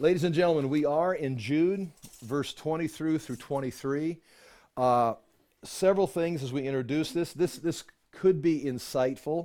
Ladies and gentlemen, we are in Jude, verse 20 through 23. Several things as we introduce this. This could be insightful.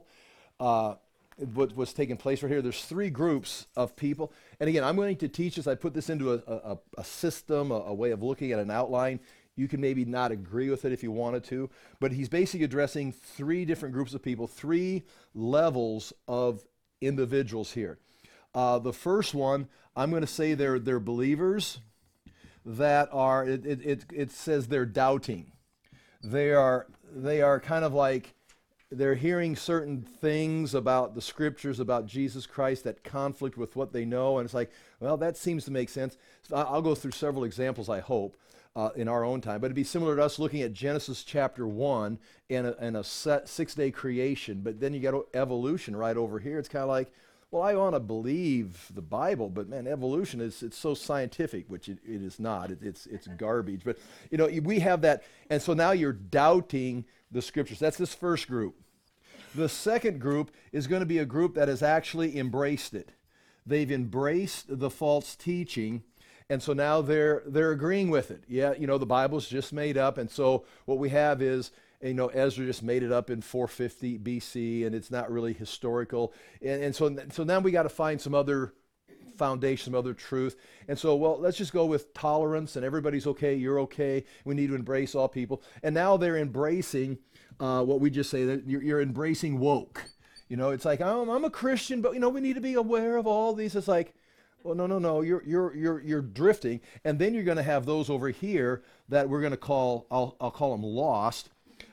What's taking place right here. There's three groups of people. And again, I'm going to teach this. I put this into a system, a way of looking at an outline. You can maybe not agree with it if you wanted to. But he's basically addressing three different groups of people, three levels of individuals here. The first one, I'm going to say they're believers that are, it says they're doubting. They are kind of like, they're hearing certain things about the scriptures, about Jesus Christ that conflict with what they know. And it's like, well, that seems to make sense. So I'll go through several examples, I hope, in our own time. But it'd be similar to us looking at Genesis chapter 1 and a set 6-day creation. But then you got evolution right over here. It's kind of like, well, I want to believe the Bible, but man, evolution it's so scientific, which it is not. It's garbage. But you know, we have that, and so now you're doubting the scriptures. That's this first group. The second group is going to be a group that has actually embraced it. They've embraced the false teaching, and so now they're agreeing with it. Yeah, you know, the Bible's just made up, and so what we have is, you know, Ezra just made it up in 450 BC, and it's not really historical. And so now we got to find some other foundation, some other truth. And so, well, let's just go with tolerance, and everybody's okay, you're okay. We need to embrace all people. And now they're embracing what we just say, that you're embracing woke. You know, it's like, I'm a Christian, but, you know, we need to be aware of all these. It's like, well, no, you're drifting. And then you're going to have those over here that we're going to call, I'll call them lost.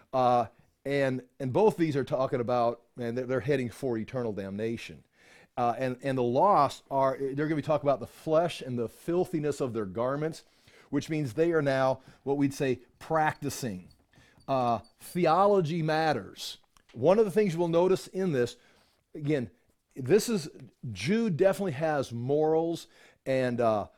And both these are talking about, and they're heading for eternal damnation. And the lost they're going to be talking about the flesh and the filthiness of their garments, which means they are now what we'd say practicing. Theology matters. One of the things you'll notice in this, again, Jude definitely has morals and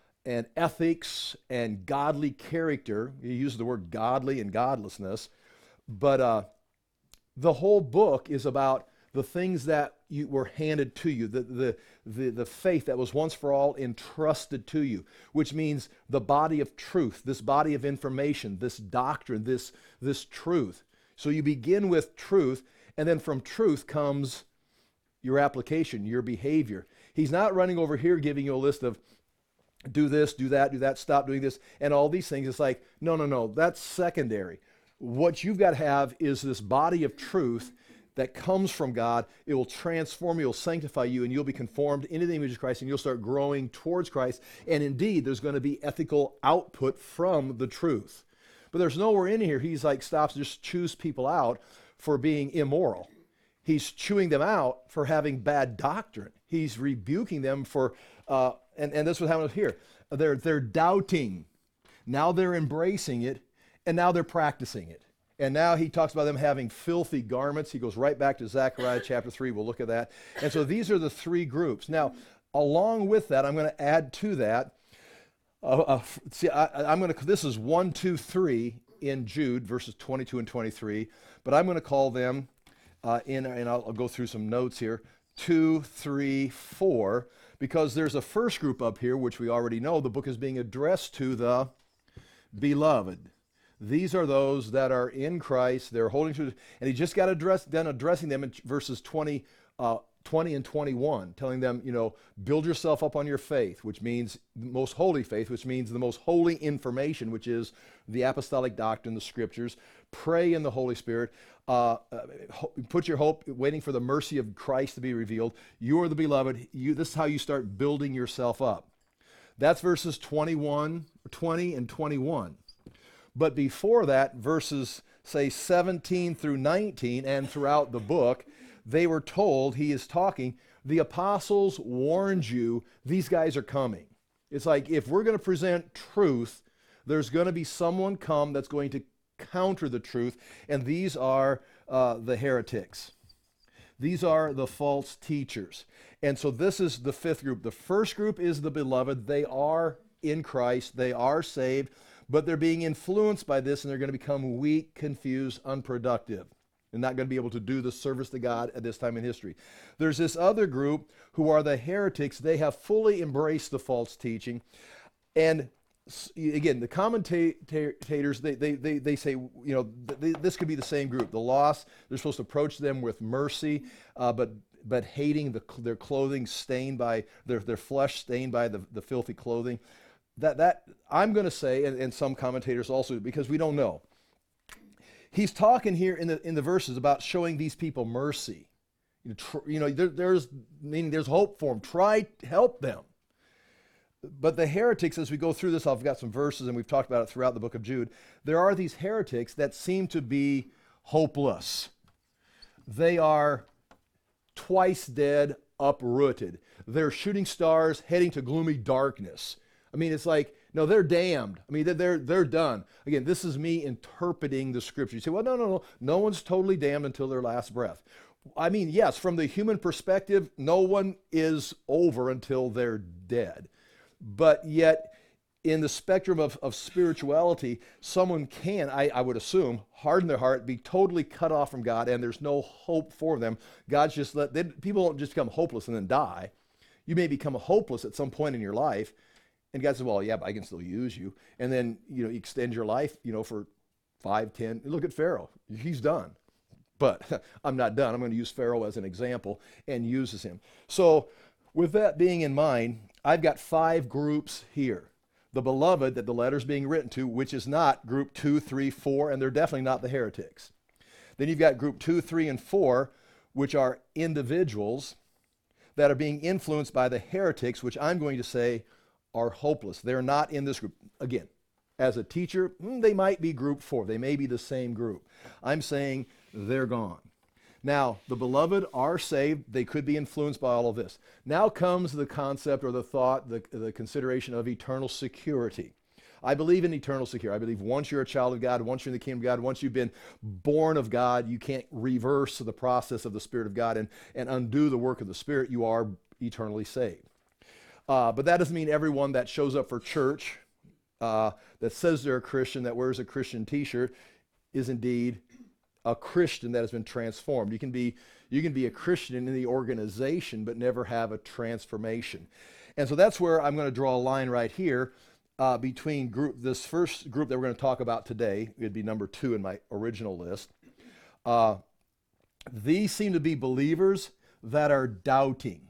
ethics and godly character. He uses the word godly and godlessness. But the whole book is about the things that were handed to you, the faith that was once for all entrusted to you, which means the body of truth, this body of information, this doctrine, this truth. So you begin with truth, and then from truth comes your application, your behavior. He's not running over here giving you a list of do this, do that, stop doing this, and all these things. It's like, no, that's secondary. What you've got to have is this body of truth that comes from God. It will transform you, it will sanctify you, and you'll be conformed into the image of Christ, and you'll start growing towards Christ. And indeed, there's going to be ethical output from the truth. But there's nowhere in here he's like stops, just chews people out for being immoral. He's chewing them out for having bad doctrine. He's rebuking them for, and that's what happens here. They're doubting. Now they're embracing it. And now they're practicing it. And now he talks about them having filthy garments. He goes right back to Zechariah chapter 3. We'll look at that. And so these are the three groups. Now, along with that, I'm going to add to that. This is 1, 2, 3 in Jude, verses 22 and 23. But I'm going to call them, and I'll go through some notes here, 2, 3, 4, because there's a first group up here, which we already know. The book is being addressed to the beloved. These are those that are in Christ. They're holding to, and he just got done addressing them in verses 20 and 21, telling them, you know, build yourself up on your faith, which means the most holy faith, which means the most holy information, which is the apostolic doctrine, the scriptures. Pray in the Holy Spirit. Put your hope, waiting for the mercy of Christ to be revealed. You are the beloved. This is how you start building yourself up. That's verses 20 and 21. But before that, verses, say, 17 through 19, and throughout the book, they were told, he is talking, the apostles warned you, these guys are coming. It's like, if we're going to present truth, there's going to be someone come that's going to counter the truth, and these are the heretics. These are the false teachers. And so this is the fifth group. The first group is the beloved. They are in Christ. They are saved. But they're being influenced by this, and they're going to become weak, confused, unproductive. and not going to be able to do the service to God at this time in history. There's this other group who are the heretics. They have fully embraced the false teaching. And again, the commentators, they say, this could be the same group. The lost, they're supposed to approach them with mercy, but hating their clothing stained by, their flesh stained by the filthy clothing. That I'm going to say, and some commentators also, because we don't know. He's talking here in the verses about showing these people mercy. There's hope for them. Try to help them. But the heretics, as we go through this, I've got some verses, and we've talked about it throughout the book of Jude. There are these heretics that seem to be hopeless. They are twice dead, uprooted. They're shooting stars heading to gloomy darkness. I mean, it's like, no, they're damned. I mean, they're done. Again, this is me interpreting the scripture. You say, well, no. No one's totally damned until their last breath. I mean, yes, from the human perspective, no one is over until they're dead. But yet, in the spectrum of spirituality, someone can, I would assume, harden their heart, be totally cut off from God, and there's no hope for them. God's just people don't just become hopeless and then die. You may become hopeless at some point in your life, and God says, well, yeah, but I can still use you. And then, you extend your life, for 5, 10. Look at Pharaoh. He's done. But I'm not done. I'm going to use Pharaoh as an example and uses him. So with that being in mind, I've got 5 groups here. The beloved that the letter's being written to, which is not group 2, 3, 4, and they're definitely not the heretics. Then you've got group 2, 3, and 4, which are individuals that are being influenced by the heretics, which I'm going to say are hopeless. They're not in this group. Again, as a teacher, they might be group 4. They may be the same group. I'm saying they're gone. Now, the beloved are saved. They could be influenced by all of this. Now comes the concept or the thought, the consideration of eternal security. I believe in eternal security. I believe once you're a child of God, once you're in the kingdom of God, once you've been born of God, you can't reverse the process of the Spirit of God and undo the work of the Spirit. You are eternally saved. But that doesn't mean everyone that shows up for church, that says they're a Christian, that wears a Christian t-shirt, is indeed a Christian that has been transformed. You can be a Christian in the organization, but never have a transformation. And so that's where I'm going to draw a line right here between this first group that we're going to talk about today. It'd be number 2 in my original list. These seem to be believers that are doubting.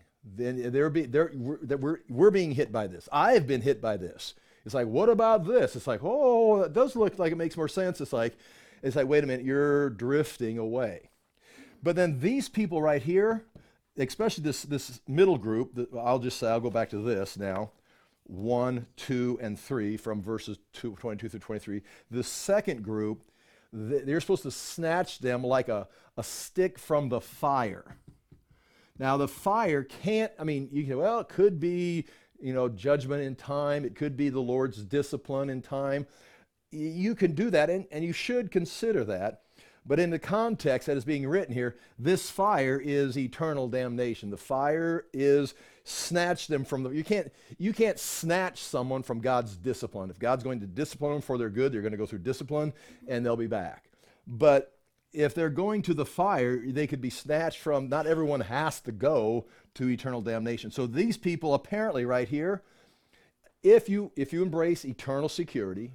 We're being hit by this. I have been hit by this. It's like, what about this? It's like, oh, it does look like it makes more sense. It's like, wait a minute, you're drifting away. But then these people right here, especially this middle group, I'll go back to this now, 1, 2, and 3 from verses 22 through 23. The second group, they're supposed to snatch them like a stick from the fire. Now the fire can't, it could be, judgment in time. It could be the Lord's discipline in time. You can do that, and you should consider that. But in the context that is being written here, this fire is eternal damnation. The fire is snatch them from you can't snatch someone from God's discipline. If God's going to discipline them for their good, they're going to go through discipline, and they'll be back. But if they're going to the fire, they could be snatched from, not everyone has to go to eternal damnation. So these people apparently right here, if you embrace eternal security,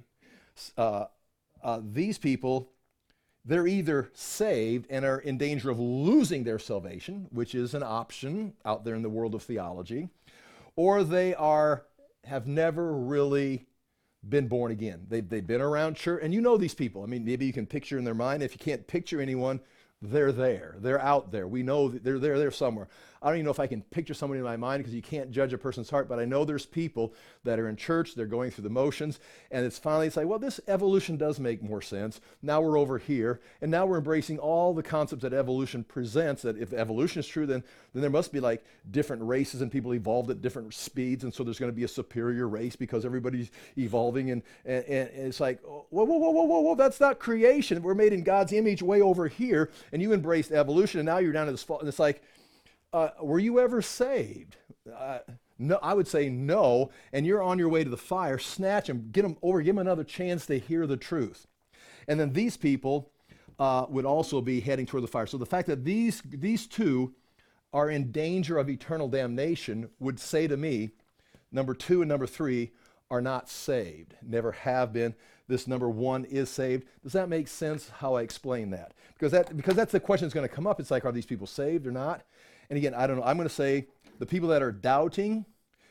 these people, they're either saved and are in danger of losing their salvation, which is an option out there in the world of theology, or they have never really been born again. They've been around church, and these people. Maybe you can picture in their mind. If you can't picture anyone, they're there. They're out there. We know that they're there somewhere. I don't even know if I can picture somebody in my mind because you can't judge a person's heart, but I know there's people that are in church, they're going through the motions, and it's like, well, this evolution does make more sense. Now we're over here, and now we're embracing all the concepts that evolution presents, that if evolution is true, then there must be like different races and people evolved at different speeds, and so there's going to be a superior race because everybody's evolving, and it's like, whoa, that's not creation. We're made in God's image way over here, and you embraced evolution, and now you're down to this fault, and it's like, were you ever saved? No, I would say no, and you're on your way to the fire. Snatch them, get them over, give them another chance to hear the truth. And then these people, would also be heading toward the fire. So the fact that these two are in danger of eternal damnation would say to me, number 2 and number 3 are not saved, never have been. This number 1 is saved. Does that make sense how I explain that? Because that's the question that's going to come up. It's like, are these people saved or not? And again, I don't know. I'm going to say the people that are doubting,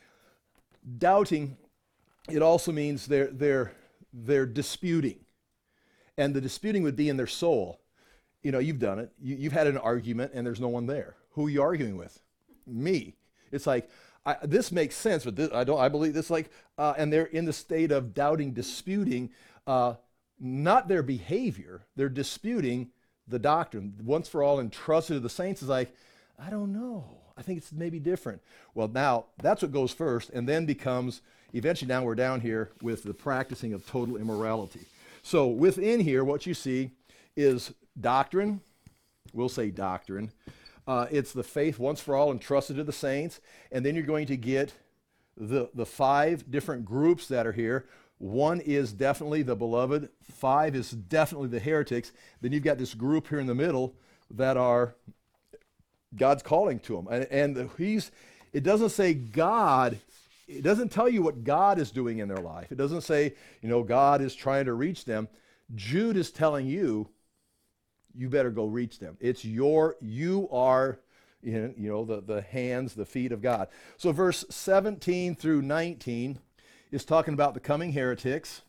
it also means they're disputing. And the disputing would be in their soul. You know, you've done it. You've had an argument and there's no one there. Who are you arguing with? Me. It's like, this makes sense, but this, I believe this, and they're in the state of doubting, disputing, not their behavior. They're disputing the doctrine. Once for all entrusted to the saints is like, I don't know. I think it's maybe different. Well, now that's what goes first, and then becomes, eventually now we're down here with the practicing of total immorality. So within here, what you see is doctrine. We'll say doctrine. It's the faith once for all entrusted to the saints. And then you're going to get the 5 different groups that are here. 1 is definitely the beloved. 5 is definitely the heretics. Then you've got this group here in the middle that are God's calling to them. And it doesn't say God, it doesn't tell you what God is doing in their life. It doesn't say, God is trying to reach them. Jude is telling you, you better go reach them. You are, the hands, the feet of God. So verse 17 through 19 is talking about the coming heretics.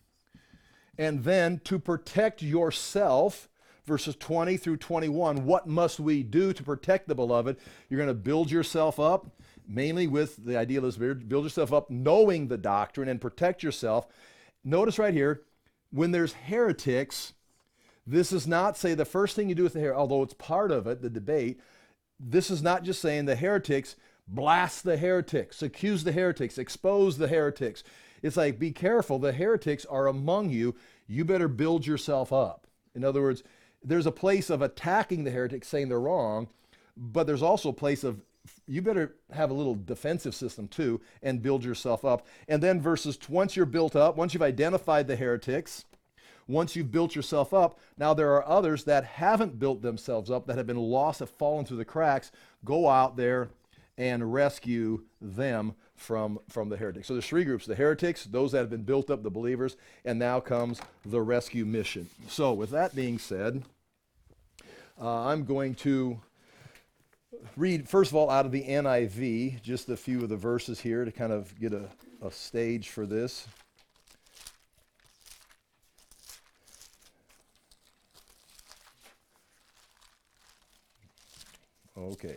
And then to protect yourself, verses 20 through 21, what must we do to protect the beloved? You're going to build yourself up, mainly with the idea of the Spirit. Build yourself up knowing the doctrine and protect yourself. Notice right here, when there's heretics, this is not say the first thing you do with the heretics, although it's part of it, the debate. This is not just saying the heretics, blast the heretics, accuse the heretics, expose the heretics. It's like, be careful, the heretics are among you. You better build yourself up. In other words, there's a place of attacking the heretics, saying they're wrong, but there's also a place of, you better have a little defensive system too and build yourself up. And then once you're built up, once you've identified the heretics, once you've built yourself up, now there are others that haven't built themselves up, that have been lost, have fallen through the cracks. Go out there and rescue them from the heretics. So there's 3 groups: the heretics, those that have been built up, the believers, and now comes the rescue mission. So with that being said, I'm going to read, first of all, out of the NIV, just a few of the verses here to kind of get a stage for this. Okay.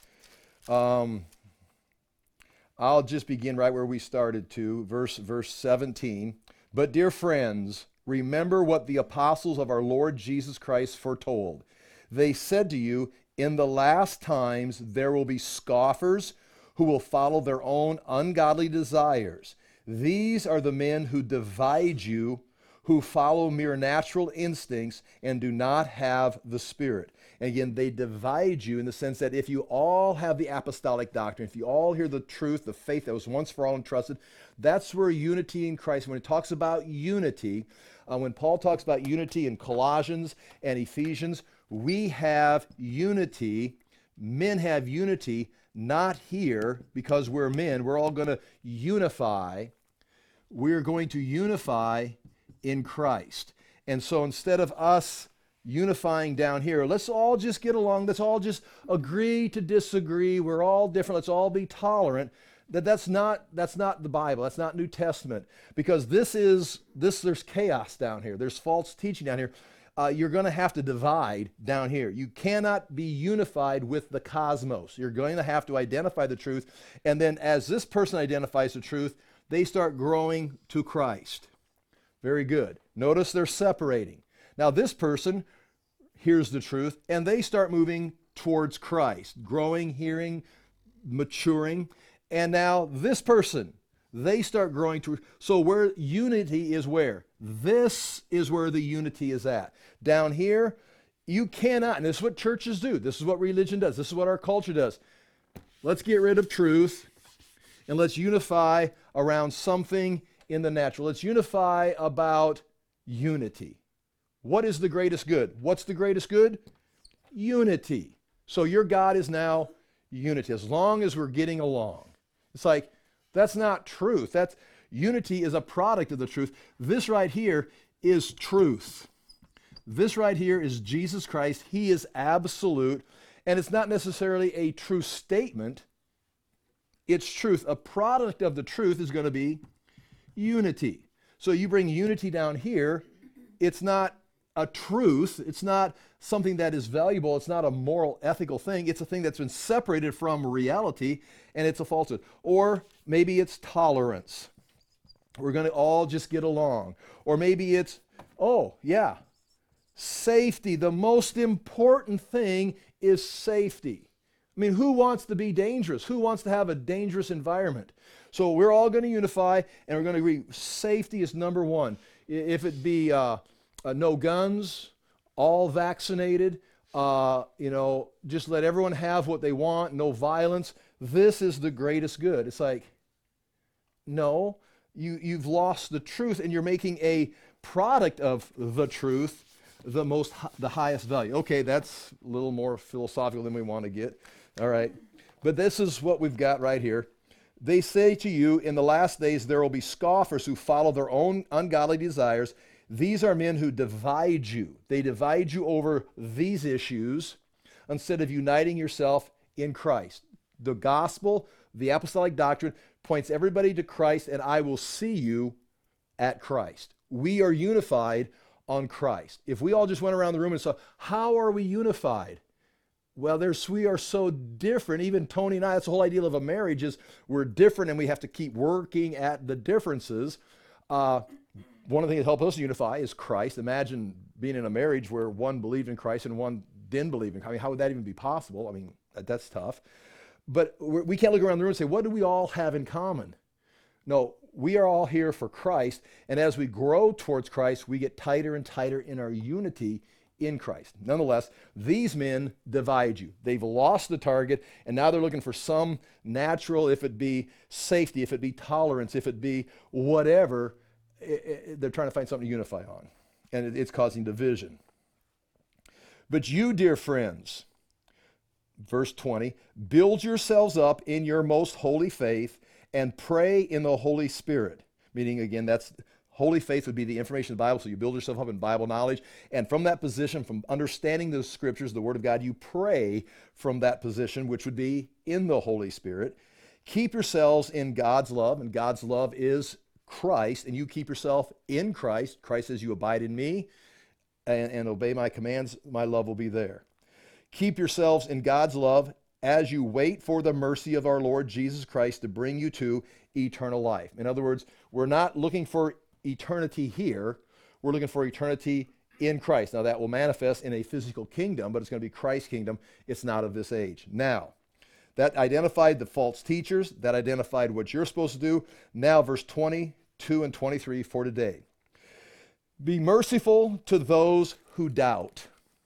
I'll just begin right where we started to, verse 17. But dear friends, remember what the apostles of our Lord Jesus Christ foretold. They said to you, in the last times there will be scoffers who will follow their own ungodly desires. These are the men who divide you, who follow mere natural instincts and do not have the Spirit. And again, they divide you in the sense that if you all have the apostolic doctrine, if you all hear the truth, the faith that was once for all entrusted, that's where unity in Christ, when it talks about unity, when Paul talks about unity in Colossians and Ephesians, we have unity. Men have unity, not here because we're men. We're all going to unify. We're going to unify in Christ. And so instead of us unifying down here, let's all just get along. Let's all just agree to disagree. We're all different. Let's all be tolerant. That's not the Bible. That's not New Testament. Because there's chaos down here. There's false teaching down here. You're going to have to divide down here. You cannot be unified with the cosmos. You're going to have to identify the truth. And then as this person identifies the truth, they start growing to Christ. Very good. Notice they're separating. Now this person hears the truth and they start moving towards Christ, growing, hearing, maturing. And now this person, they start growing to, so where unity is where? This is where the unity is at. Down here, you cannot, and this is what churches do. This is what religion does. This is what our culture does. Let's get rid of truth and let's unify around something in the natural. Let's unify about unity. What is the greatest good? What's the greatest good? Unity. So your God is now unity, as long as we're getting along. It's like, that's not truth. That's unity is a product of the truth. This right here is truth. This right here is Jesus Christ. He is absolute, and it's not necessarily a true statement. It's truth. A product of the truth is going to be unity. So you bring unity down here, it's not a truth. It's not something that is valuable. It's not a moral, ethical thing. It's a thing that's been separated from reality, and it's a falsehood. Or maybe it's tolerance. We're going to all just get along. Or maybe it's, oh, yeah, safety. The most important thing is safety. I mean, who wants to be dangerous? Who wants to have a dangerous environment? So we're all going to unify, and we're going to agree safety is number one. If it be no guns, all vaccinated, just let everyone have what they want, no violence. This is the greatest good. It's like, no, you've lost the truth, and you're making a product of the truth the highest value. Okay, that's a little more philosophical than we want to get. All right, but this is what we've got right here. They say to you, in the last days there will be scoffers who follow their own ungodly desires. These are men who divide you. They divide you over these issues instead of uniting yourself in Christ. The gospel, the apostolic doctrine, points everybody to Christ, and I will see you at Christ. We are unified on Christ. If we all just went around the room and saw, how are we unified? Well, we are so different. Even Tony and I, that's the whole idea of a marriage is we're different and we have to keep working at the differences. One of the things that helps us unify is Christ. Imagine being in a marriage where one believed in Christ and one didn't believe in Christ. I mean, how would that even be possible? I mean, that's tough. But we can't look around the room and say, what do we all have in common? No, we are all here for Christ. And as we grow towards Christ, we get tighter and tighter in our unity in Christ. Nonetheless, these men divide you. They've lost the target, and now they're looking for some natural, if it be safety, if it be tolerance, if it be whatever, they're trying to find something to unify on. And it's causing division. But you, dear friends, verse 20, build yourselves up in your most holy faith and pray in the Holy Spirit. Meaning, again, that's holy faith would be the information of the Bible, so you build yourself up in Bible knowledge. And from that position, from understanding the Scriptures, the Word of God, you pray from that position, which would be in the Holy Spirit. Keep yourselves in God's love, and God's love is Christ, and you keep yourself in Christ. Christ says, you abide in me and obey my commands, my love will be there. Keep yourselves in God's love as you wait for the mercy of our Lord Jesus Christ to bring you to eternal life. In other words, we're not looking for eternity here, we're looking for eternity in Christ. Now that will manifest in a physical kingdom, but it's going to be Christ's kingdom. It's not of this age. Now, that identified the false teachers, that identified what you're supposed to do. Now, verse 22 and 23 for today. Be merciful to those who doubt.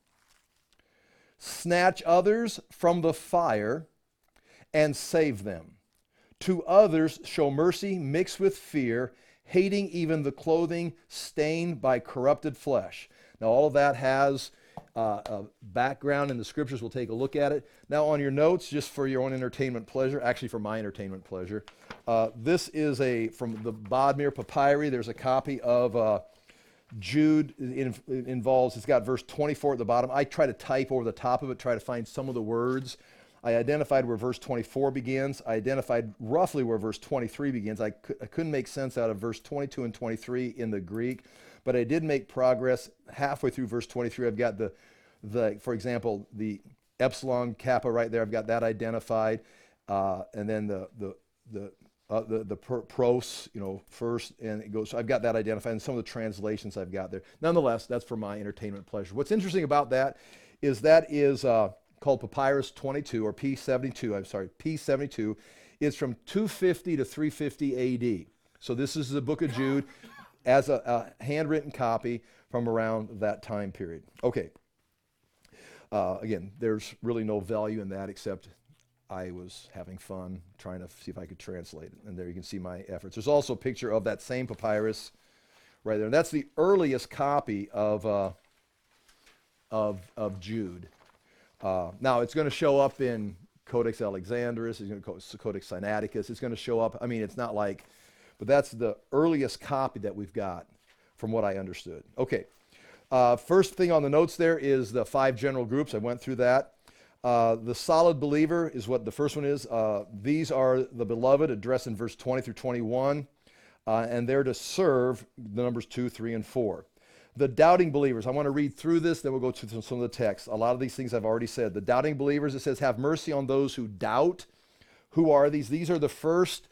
Snatch others from the fire and save them. To others show mercy mixed with fear, hating even the clothing stained by corrupted flesh. Now, all of that has a background in the Scriptures. We'll take a look at it. Now, on your notes, just for your own entertainment pleasure, actually for my entertainment pleasure, this is from the Bodmer Papyri. There's a copy of Jude. It involves, it's got verse 24 at the bottom. I try to type over the top of it, try to find some of the words. I identified where verse 24 begins. I identified roughly where verse 23 begins. I couldn't make sense out of verse 22 and 23 in the Greek, but I did make progress halfway through verse 23. I've got for example, the epsilon kappa right there. I've got that identified, and then the pros, first, and it goes. So I've got that identified, and some of the translations I've got there. Nonetheless, that's for my entertainment pleasure. What's interesting about that is called Papyrus 22 or P72. I'm sorry, P72. It's from 250 to 350 AD. So this is the Book of Jude as a handwritten copy from around that time period. Okay. Again, there's really no value in that except I was having fun trying to see if I could translate it. And there you can see my efforts. There's also a picture of that same papyrus right there. And that's the earliest copy of of Jude. Now, it's going to show up in Codex Alexandrinus, it's going to Codex Sinaiticus, it's going to show up. I mean, it's not like, but that's the earliest copy that we've got from what I understood. Okay, first thing on the notes there is the 5 general groups. I went through that. The solid believer is what the first one is. These are the beloved, addressed in verse 20 through 21, and they're to serve the numbers 2, 3, and 4. The doubting believers, I want to read through this, then we'll go to some of the text. A lot of these things I've already said. The doubting believers, it says, have mercy on those who doubt. Who are these? These are the first,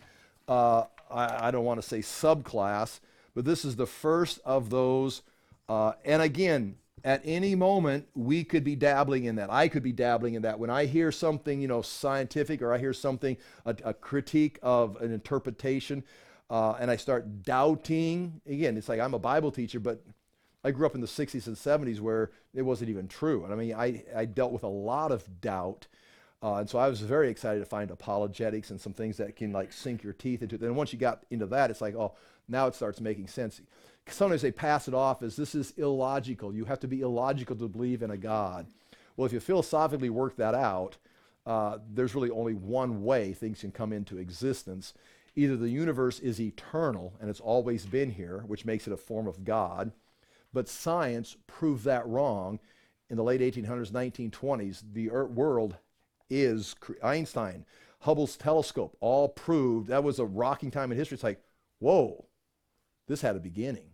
I don't want to say subclass, but this is the first of those. And again, at any moment, we could be dabbling in that. I could be dabbling in that. When I hear something, scientific, or I hear something, a critique of an interpretation, and I start doubting, again, it's like I'm a Bible teacher, but I grew up in the 60s and 70s where it wasn't even true. And I mean, I dealt with a lot of doubt. And so I was very excited to find apologetics and some things that can like sink your teeth into it. Then once you got into that, it's like, oh, now it starts making sense. Sometimes they pass it off as this is illogical. You have to be illogical to believe in a God. Well, if you philosophically work that out, there's really only one way things can come into existence. Either the universe is eternal and it's always been here, which makes it a form of God, but science proved that wrong in the late 1800s, 1920s. The world is Einstein, Hubble's telescope, all proved that was a rocking time in history. It's like, whoa, this had a beginning.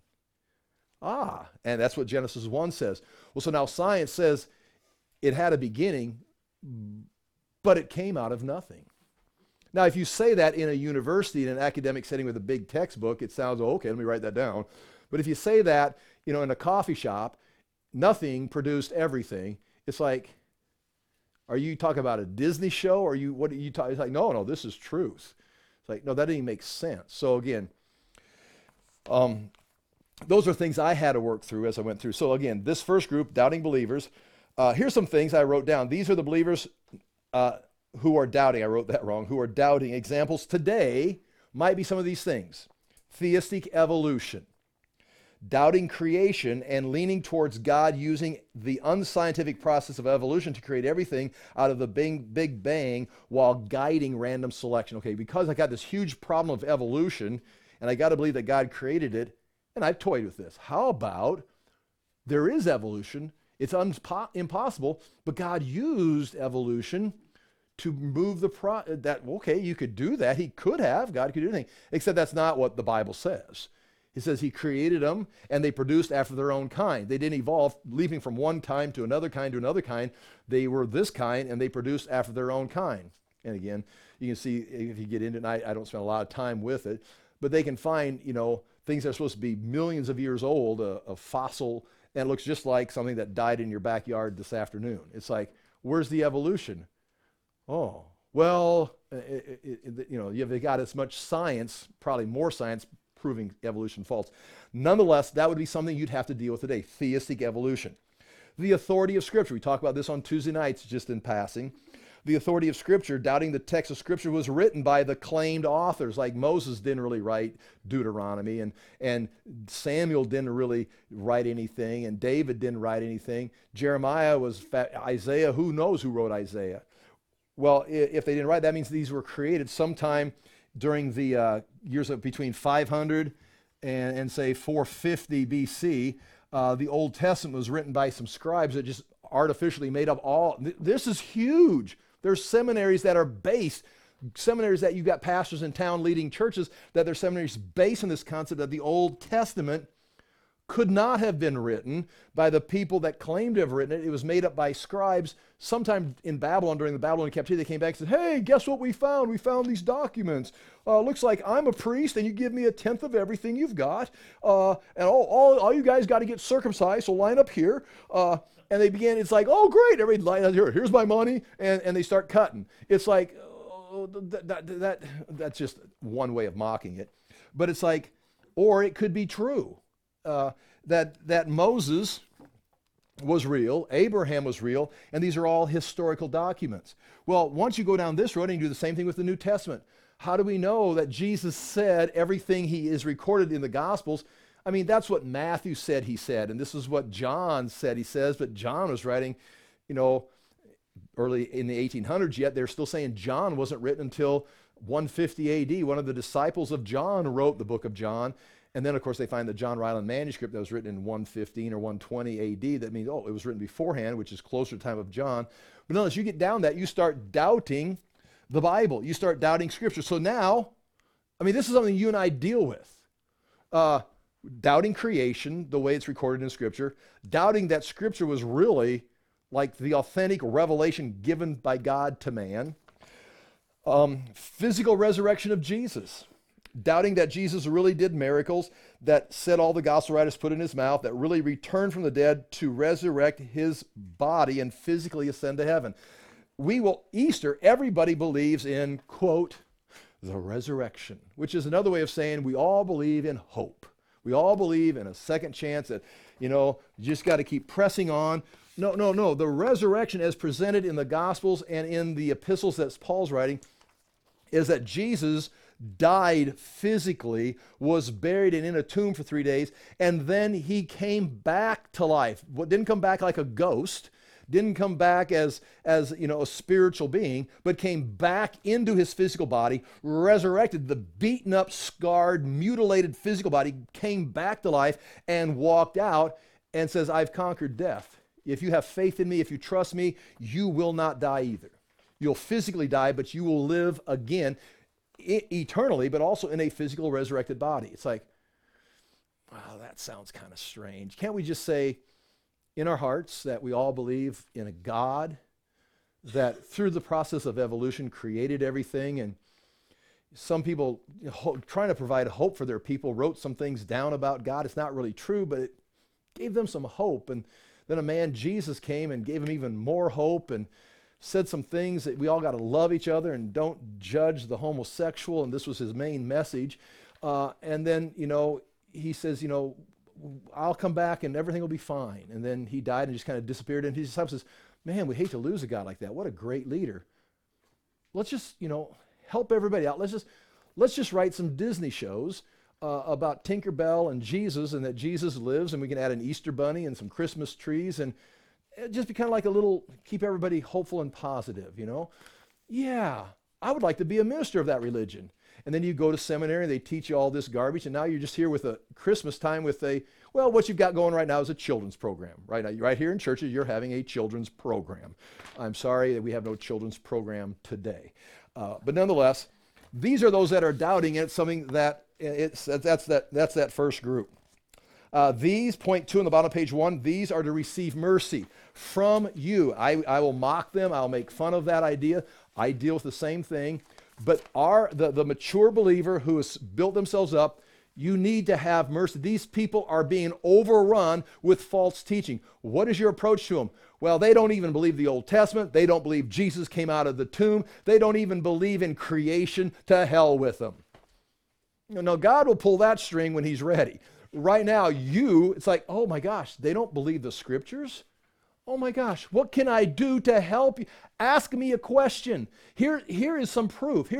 And that's what Genesis 1 says. Well, so now science says it had a beginning, but it came out of nothing. Now, if you say that in a university, in an academic setting with a big textbook, it sounds, oh, okay, let me write that down. But if you say that, in a coffee shop, nothing produced everything. It's like, are you talking about a Disney show? Or what are you talking? It's like, no, this is truth. It's like, no, that didn't make sense. So again, those are things I had to work through as I went through. So again, this first group, doubting believers, here's some things I wrote down. These are the believers who are doubting. I wrote that wrong. Who are doubting. Examples today might be some of these things. Theistic evolution, doubting creation, and leaning towards God using the unscientific process of evolution to create everything out of the Big Bang while guiding random selection. Okay, because I got this huge problem of evolution, and I got to believe that God created it, and I've toyed with this. How about there is evolution? It's impossible, but God used evolution to move okay, you could do that. He could have. God could do anything, except that's not what the Bible says. It says he created them, and they produced after their own kind. They didn't evolve, leaping from one kind to another kind to another kind. They were this kind, and they produced after their own kind. And again, you can see if you get into it, and I don't spend a lot of time with it, but they can find, things that are supposed to be millions of years old, a fossil, and it looks just like something that died in your backyard this afternoon. It's like, where's the evolution? Oh, well, you've got as much science, probably more science, proving evolution false. Nonetheless, that would be something you'd have to deal with today, theistic evolution. The authority of Scripture. We talk about this on Tuesday nights, just in passing. The authority of Scripture, doubting the text of Scripture was written by the claimed authors, like Moses didn't really write Deuteronomy, and Samuel didn't really write anything, and David didn't write anything. Jeremiah was, Isaiah, who knows who wrote Isaiah? Well, if they didn't write, that means these were created sometime during the years of between 500 and say 450 BC. The Old Testament was written by some scribes that just artificially made up all. This is huge. There's seminaries that are based, seminaries that you've got pastors in town leading churches, that their seminaries based on this concept that the Old Testament could not have been written by the people that claimed to have written it. It was made up by scribes sometime in Babylon during the Babylonian captivity. They came back and said, hey, guess what we found? We found these documents. Looks like I'm a priest and you give me a tenth of everything you've got. And all you guys got to get circumcised, so line up here. And they began, it's like, oh, great, everybody line up here. Here's my money. And they start cutting. It's like, that's just one way of mocking it. But it's like, or it could be true. That Moses was real, Abraham was real, and these are all historical documents. Well, once you go down this road and you do the same thing with the New Testament, how do we know that Jesus said everything he is recorded in the Gospels I mean, that's what Matthew said he said, and this is what John said he says, but John was writing, you know, early in the 1800s, yet they're still saying John wasn't written until 150 AD. One of the disciples of John wrote the book of John. And then, of course, they find the John Ryland manuscript that was written in 115 or 120 AD. That means, oh, it was written beforehand, which is closer to the time of John. But unless you get down that, you start doubting the Bible. You start doubting Scripture. So now, I mean, this is something you and I deal with. Doubting creation, the way it's recorded in Scripture. Doubting that Scripture was really like the authentic revelation given by God to man. Physical resurrection of Jesus. Doubting that Jesus really did miracles that said all the gospel writers put in his mouth, that really returned from the dead to resurrect his body and physically ascend to heaven. Easter, everybody believes in, quote, the resurrection, which is another way of saying we all believe in hope. We all believe in a second chance that, you just got to keep pressing on. No. The resurrection as presented in the Gospels and in the epistles that Paul's writing is that Jesus died physically, was buried and in a tomb for 3 days, and then he came back to life. Didn't come back like a ghost, didn't come back as a spiritual being, but came back into his physical body, resurrected. The beaten up, scarred, mutilated physical body came back to life and walked out and says, I've conquered death. If you have faith in me, if you trust me, you will not die either. You'll physically die, but you will live again eternally, but also in a physical resurrected body. It's like, wow, that sounds kind of strange. Can't we just say in our hearts that we all believe in a God that through the process of evolution created everything? And some people trying to provide hope for their people wrote some things down about God. It's not really true, but it gave them some hope. And then a man, Jesus, came and gave him even more hope and said some things that we all got to love each other and don't judge the homosexual, and this was his main message. And then, he says, I'll come back and everything will be fine. And then he died and just kind of disappeared. And his disciples says, man, we hate to lose a guy like that. What a great leader. Let's just, help everybody out. Let's just write some Disney shows about Tinker Bell and Jesus, and that Jesus lives, and we can add an Easter bunny and some Christmas trees, and just be kind of like a little, keep everybody hopeful and positive, Yeah, I would like to be a minister of that religion. And then you go to seminary and they teach you all this garbage, and now you're just here with a Christmas time with what you've got going right now is a children's program. Right now, right here in churches, you're having a children's program. I'm sorry that we have no children's program today. But nonetheless, these are those that are doubting, and it's something that, that's that first group. These, point 2 on the bottom of page 1, these are to receive mercy from you. I will mock them. I'll make fun of that idea. I deal with the same thing. But the mature believer who has built themselves up, you need to have mercy. These people are being overrun with false teaching. What is your approach to them? Well, they don't even believe the Old Testament. They don't believe Jesus came out of the tomb. They don't even believe in creation. To hell with them. No, God will pull that string when he's ready. Right now, it's like, oh my gosh, they don't believe the scriptures? Oh my gosh, what can I do to help you? Ask me a question. Here is some proof.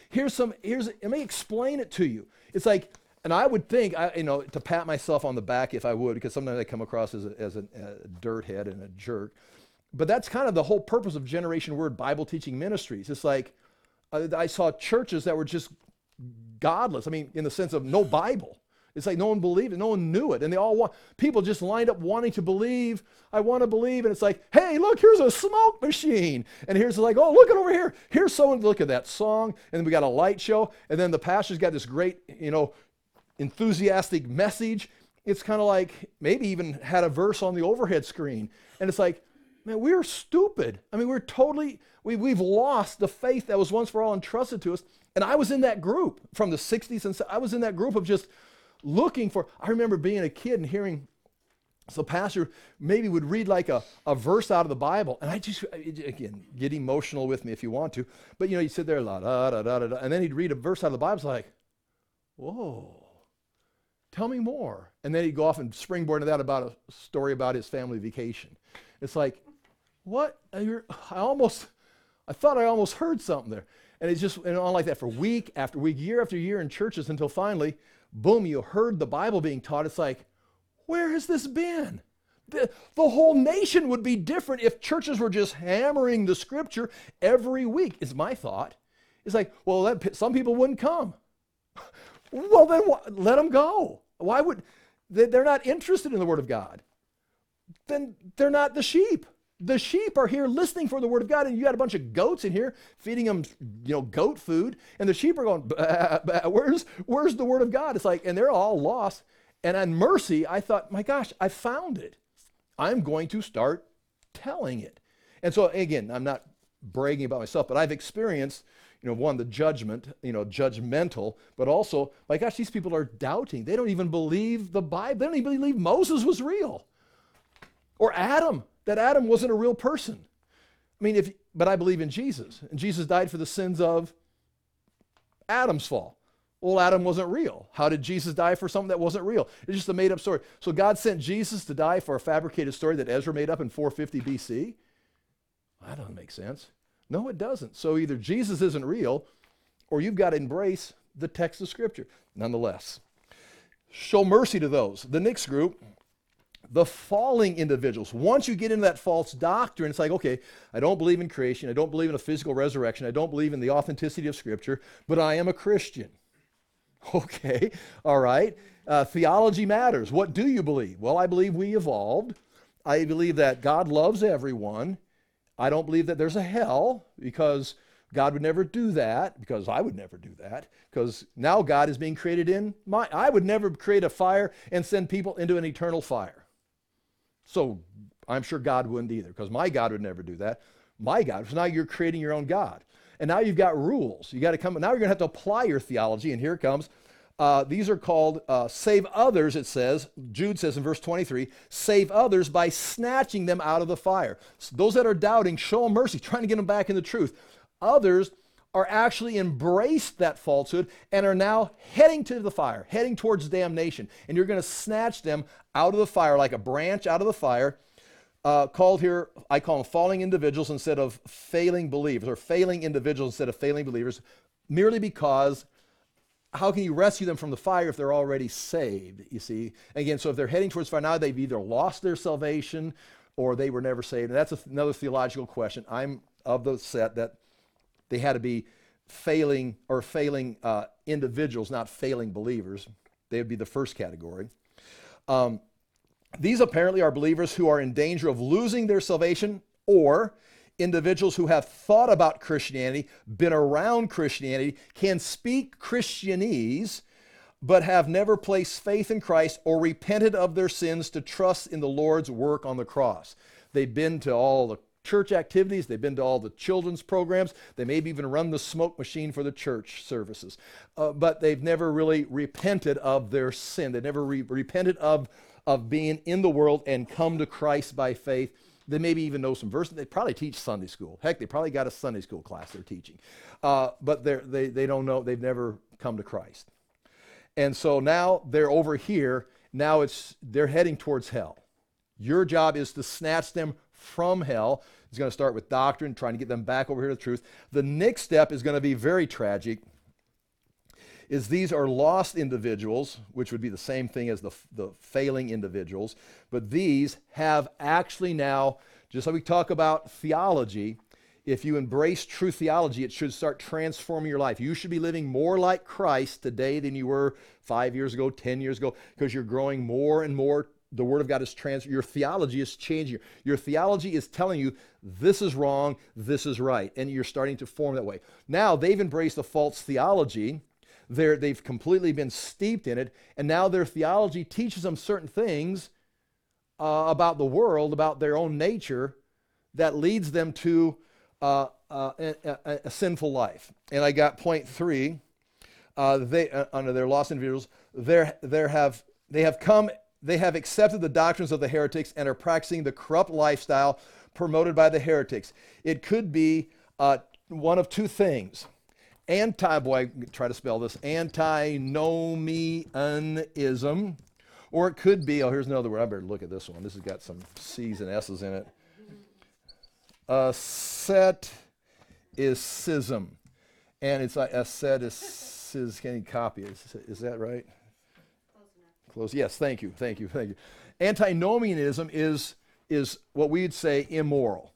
Let me explain it to you. It's like, and I would think, to pat myself on the back if I would, because sometimes I come across as a dirt head and a jerk. But that's kind of the whole purpose of Generation Word Bible teaching ministries. It's like, I saw churches that were just godless. I mean, in the sense of no Bible. It's like no one believed it, no one knew it, and people just lined up wanting to believe. I want to believe, and it's like, hey, look, here's a smoke machine, and here's like, oh, look at over here. Here's someone, look at that song, and then we got a light show, and then the pastor's got this great, enthusiastic message. It's kind of like maybe even had a verse on the overhead screen, and it's like, man, we're stupid. I mean, we've lost the faith that was once for all entrusted to us. And I was in that group from the 60s, and I was in that group of just looking for, I remember being a kid and hearing, so pastor maybe would read like a verse out of the Bible, and I just, again, get emotional with me if you want to, but you sit there, la, da, da, da, da, and then he'd read a verse out of the Bible, it's like, whoa, tell me more. And then he'd go off and springboard into that about a story about his family vacation. It's like, what? I thought I almost heard something there. And it's just went on like that for week after week, year after year in churches until finally, boom, you heard the Bible being taught. It's like, where has this been? The whole nation would be different if churches were just hammering the scripture every week, is my thought. It's like, well, some people wouldn't come. Well, then let them go. Why would they're not interested in the Word of God? Then they're not the sheep. The sheep are here listening for the Word of God, and you got a bunch of goats in here feeding them, goat food, and the sheep are going, bah, bah, where's the Word of God? It's like, and they're all lost. And on Mercy, I thought, my gosh, I found it. I'm going to start telling it. And so again, I'm not bragging about myself, but I've experienced, one, the judgment, judgmental, but also, my gosh, these people are doubting. They don't even believe the Bible. They don't even believe Moses was real. Or Adam, that Adam wasn't a real person. I mean, but I believe in Jesus. And Jesus died for the sins of Adam's fall. Well, Adam wasn't real. How did Jesus die for something that wasn't real? It's just a made-up story. So God sent Jesus to die for a fabricated story that Ezra made up in 450 BC? That doesn't make sense. No, it doesn't. So either Jesus isn't real, or you've got to embrace the text of Scripture. Nonetheless, show mercy to those. The next group, the falling individuals. Once you get into that false doctrine, it's like, okay, I don't believe in creation. I don't believe in a physical resurrection. I don't believe in the authenticity of Scripture, but I am a Christian. Okay, all right. Theology matters. What do you believe? Well, I believe we evolved. I believe that God loves everyone. I don't believe that there's a hell, because God would never do that, because I would never do that, because now God is being created I would never create a fire and send people into an eternal fire. So I'm sure God wouldn't either, because my God would never do that. My God, so now you're creating your own God. And now you've got rules. You got to come, now you're going to have to apply your theology, and here it comes. These are called save others, it says. Jude says in verse 23, save others by snatching them out of the fire. So those that are doubting, show them mercy, trying to get them back in the truth. Others are actually embraced that falsehood and are now heading to the fire, heading towards damnation. And you're going to snatch them out of the fire like a branch out of the fire. Called here, I call them falling individuals instead of failing believers, or failing individuals instead of failing believers, merely because how can you rescue them from the fire if they're already saved, you see? Again, so if they're heading towards fire now, they've either lost their salvation or they were never saved. And that's another theological question. I'm of the set that they had to be failing individuals, not failing believers. They would be the first category. These apparently are believers who are in danger of losing their salvation, or individuals who have thought about Christianity, been around Christianity, can speak Christianese, but have never placed faith in Christ or repented of their sins to trust in the Lord's work on the cross. They've been to all the church activities, they've been to all the children's programs, they maybe even run the smoke machine for the church services, but they've never really repented of their sin. They never repented of being in the world and come to Christ by faith. They maybe even know some verses. They probably teach Sunday school. Heck, they probably got a Sunday school class they're teaching. But they don't know, they've never come to Christ. And so now they're over here. Now they're heading towards hell. Your job is to snatch them from hell. It's going to start with doctrine, trying to get them back over here to the truth. The next step is going to be very tragic. These are lost individuals, which would be the same thing as the failing individuals, but these have actually now, just like we talk about theology, if you embrace true theology, it should start transforming your life. You should be living more like Christ today than you were 5 years ago, 10 years ago, because you're growing more and more. The Word of God is your theology is changing. Your theology is telling you this is wrong, this is right, and you're starting to form that way. Now they've embraced a false theology. They've completely been steeped in it, and now their theology teaches them certain things about the world, about their own nature, that leads them to a sinful life. And I got point 3. Under their lost individuals, they have accepted the doctrines of the heretics and are practicing the corrupt lifestyle promoted by the heretics. It could be one of two things. Try to spell this, antinomianism, or it could be, here's another word, I better look at this one. This has got some C's and S's in it. Asceticism, and it's like asceticism, can you copy it? Is that right? close. Yes, thank you, thank you, thank you. Antinomianism is what we'd say immoral.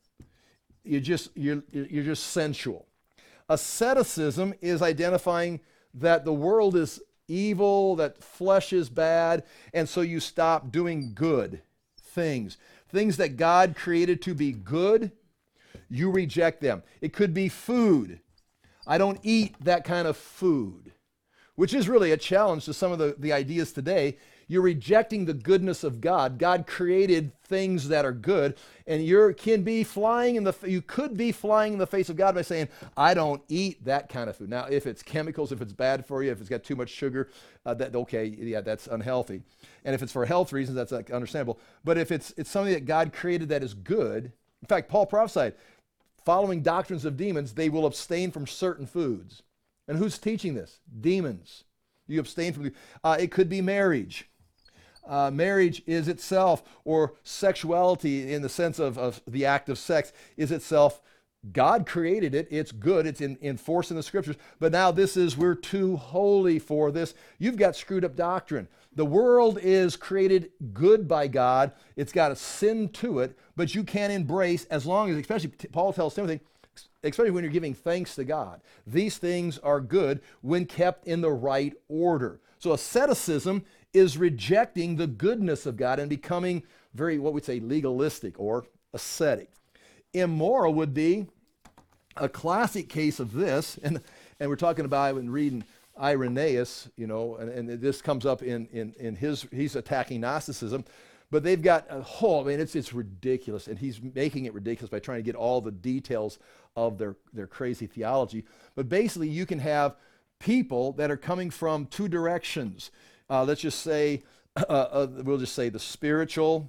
You're just sensual. Asceticism is identifying that the world is evil, that flesh is bad, and so you stop doing good things. Things that God created to be good, you reject them. It could be food. I don't eat that kind of food, which is really a challenge to some of the ideas today. You're rejecting the goodness of God. God created things that are good, and you could be flying in the face of God by saying, I don't eat that kind of food. Now, if it's chemicals, if it's bad for you, if it's got too much sugar, that's unhealthy. And if it's for health reasons, that's understandable. But if it's something that God created that is good, in fact, Paul prophesied, following doctrines of demons, they will abstain from certain foods. And who's teaching this? Demons. You abstain from it could be marriage. Marriage is itself, or sexuality in the sense of the act of sex, is itself, God created it, it's good, it's enforced in the scriptures, but now we're too holy for this. You've got screwed up doctrine. The world is created good by God, it's got a sin to it, but you can't embrace, as long as, especially Paul tells Timothy, especially when you're giving thanks to God, these things are good when kept in the right order. So asceticism is rejecting the goodness of God and becoming very, what we'd say, legalistic or ascetic. Immoral would be a classic case of this, and we're talking about, I've been reading Irenaeus, and this comes up in he's attacking Gnosticism, but they've got a whole, it's ridiculous, and he's making it ridiculous by trying to get all the details of their crazy theology. But basically, you can have people that are coming from two directions. Let's just say, we'll just say the spiritual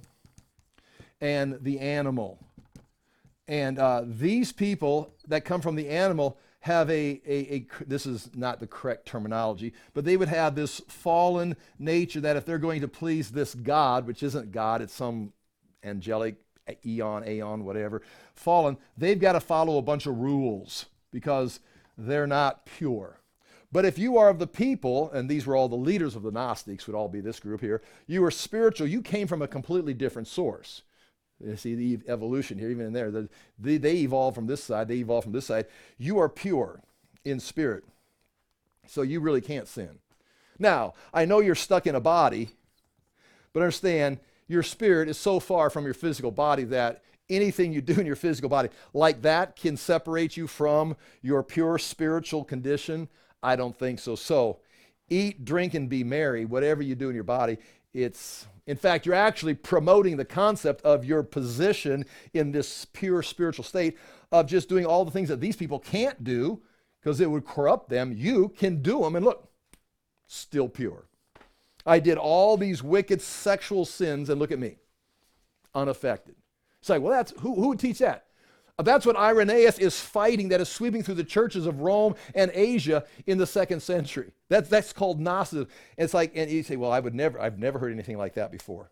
and the animal. And these people that come from the animal have this is not the correct terminology, but they would have this fallen nature that if they're going to please this God, which isn't God, it's some angelic, aeon, whatever, fallen, they've got to follow a bunch of rules because they're not pure. But if you are of the people, and these were all the leaders of the Gnostics, would all be this group here, you were spiritual, you came from a completely different source. You see the evolution here, even in there. They evolved from this side, they evolved from this side. You are pure in spirit, so you really can't sin. Now, I know you're stuck in a body, but understand, your spirit is so far from your physical body that anything you do in your physical body like that can separate you from your pure spiritual condition. I don't think so. So eat, drink, and be merry, whatever you do in your body. In fact, you're actually promoting the concept of your position in this pure spiritual state of just doing all the things that these people can't do because it would corrupt them. You can do them, and look, still pure. I did all these wicked sexual sins, and look at me, unaffected. It's like, well, who would teach that? That's what Irenaeus is fighting, that is sweeping through the churches of Rome and Asia in the 2nd century. That's called Gnosticism. It's like, and you say, well, I've never heard anything like that before.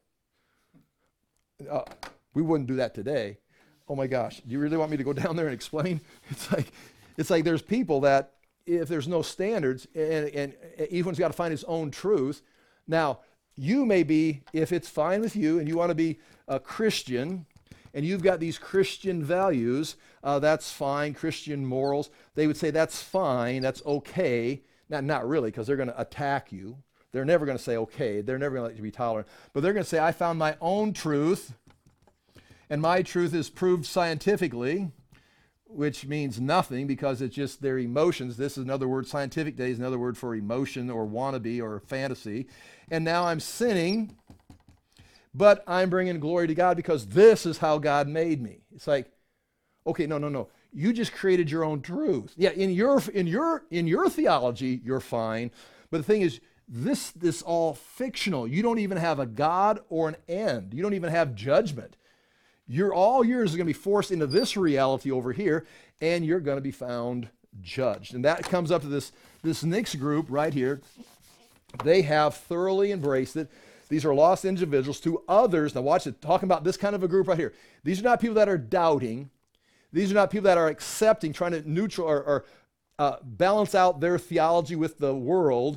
We wouldn't do that today. Oh my gosh, do you really want me to go down there and explain? It's like there's people that, if there's no standards, and each one's got to find his own truth. Now, you may be, if it's fine with you and you want to be a Christian, and you've got these Christian values, that's fine, Christian morals, they would say that's fine, that's okay. Not really, because they're going to attack you. They're never going to say okay. They're never going to let you be tolerant. But they're going to say, I found my own truth, and my truth is proved scientifically, which means nothing because it's just their emotions. This is another word, scientific day is another word for emotion or wannabe or fantasy. And now I'm sinning, but I'm bringing glory to God because this is how God made me. It's like, okay, no. You just created your own truth. Yeah, in your theology, you're fine. But the thing is, this all fictional. You don't even have a God or an end. You don't even have judgment. All yours is going to be forced into this reality over here, and you're going to be found judged. And that comes up to this next group right here. They have thoroughly embraced it. These are lost individuals. To others, now watch it, talking about this kind of a group right here. These are not people that are doubting. These are not people that are accepting, trying to neutral or balance out their theology with the world.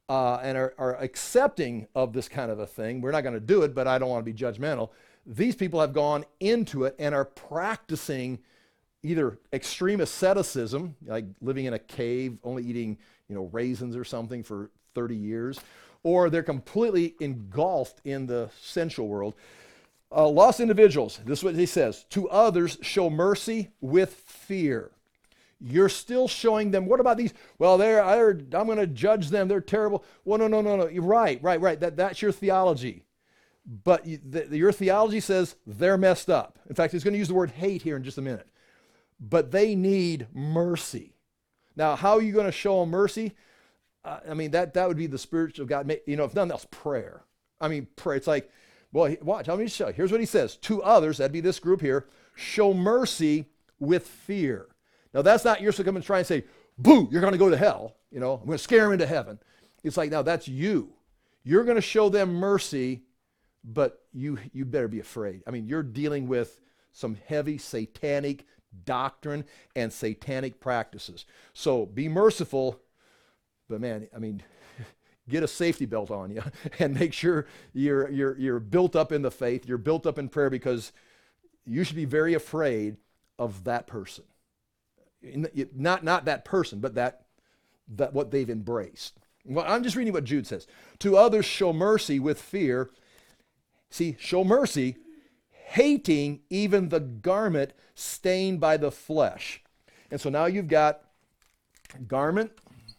and are accepting of this kind of a thing. We're not going to do it, but I don't want to be judgmental. These people have gone into it and are practicing either extreme asceticism, like living in a cave, only eating, raisins or something for 30 years, or they're completely engulfed in the sensual world. Lost individuals, this is what he says, to others show mercy with fear. You're still showing them, what about these? Well, I'm going to judge them. They're terrible. Well, no. You're right. That's your theology. But your theology says they're messed up. In fact, he's going to use the word hate here in just a minute. But they need mercy. Now, how are you going to show them mercy? That would be the Spirit of God. If nothing else, prayer. Prayer. It's like, well, watch. Let me show you. Here's what he says. To others, that'd be this group here, show mercy with fear. Now, that's not you're supposed to come and try and say, boo, you're going to go to hell. I'm going to scare them into heaven. It's like, no, that's you. You're going to show them mercy, but you better be afraid. You're dealing with some heavy satanic doctrine and satanic practices. So be merciful, but man, get a safety belt on you and make sure you're built up in the faith, you're built up in prayer, because you should be very afraid of that person. Not that person, but that what they've embraced. Well, I'm just reading what Jude says. To others show mercy with fear. See, show mercy, hating even the garment stained by the flesh. And so now you've got garment,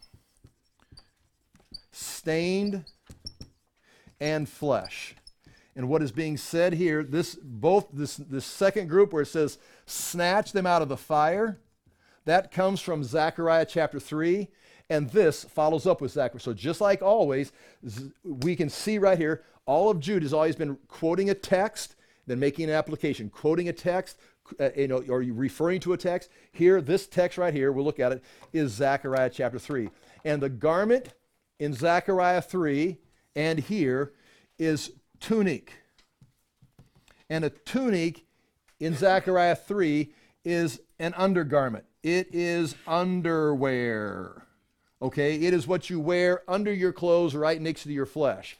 stained, and flesh. And what is being said here, this second group where it says, snatch them out of the fire, that comes from Zechariah chapter 3, and this follows up with Zechariah. So just like always, we can see right here, all of Jude has always been quoting a text, then making an application, quoting a text, or referring to a text. Here, this text right here, we'll look at it, is Zechariah chapter 3. And the garment in Zechariah 3 and here is tunic. And a tunic in Zechariah 3 is an undergarment. It is underwear. Okay? It is what you wear under your clothes right next to your flesh.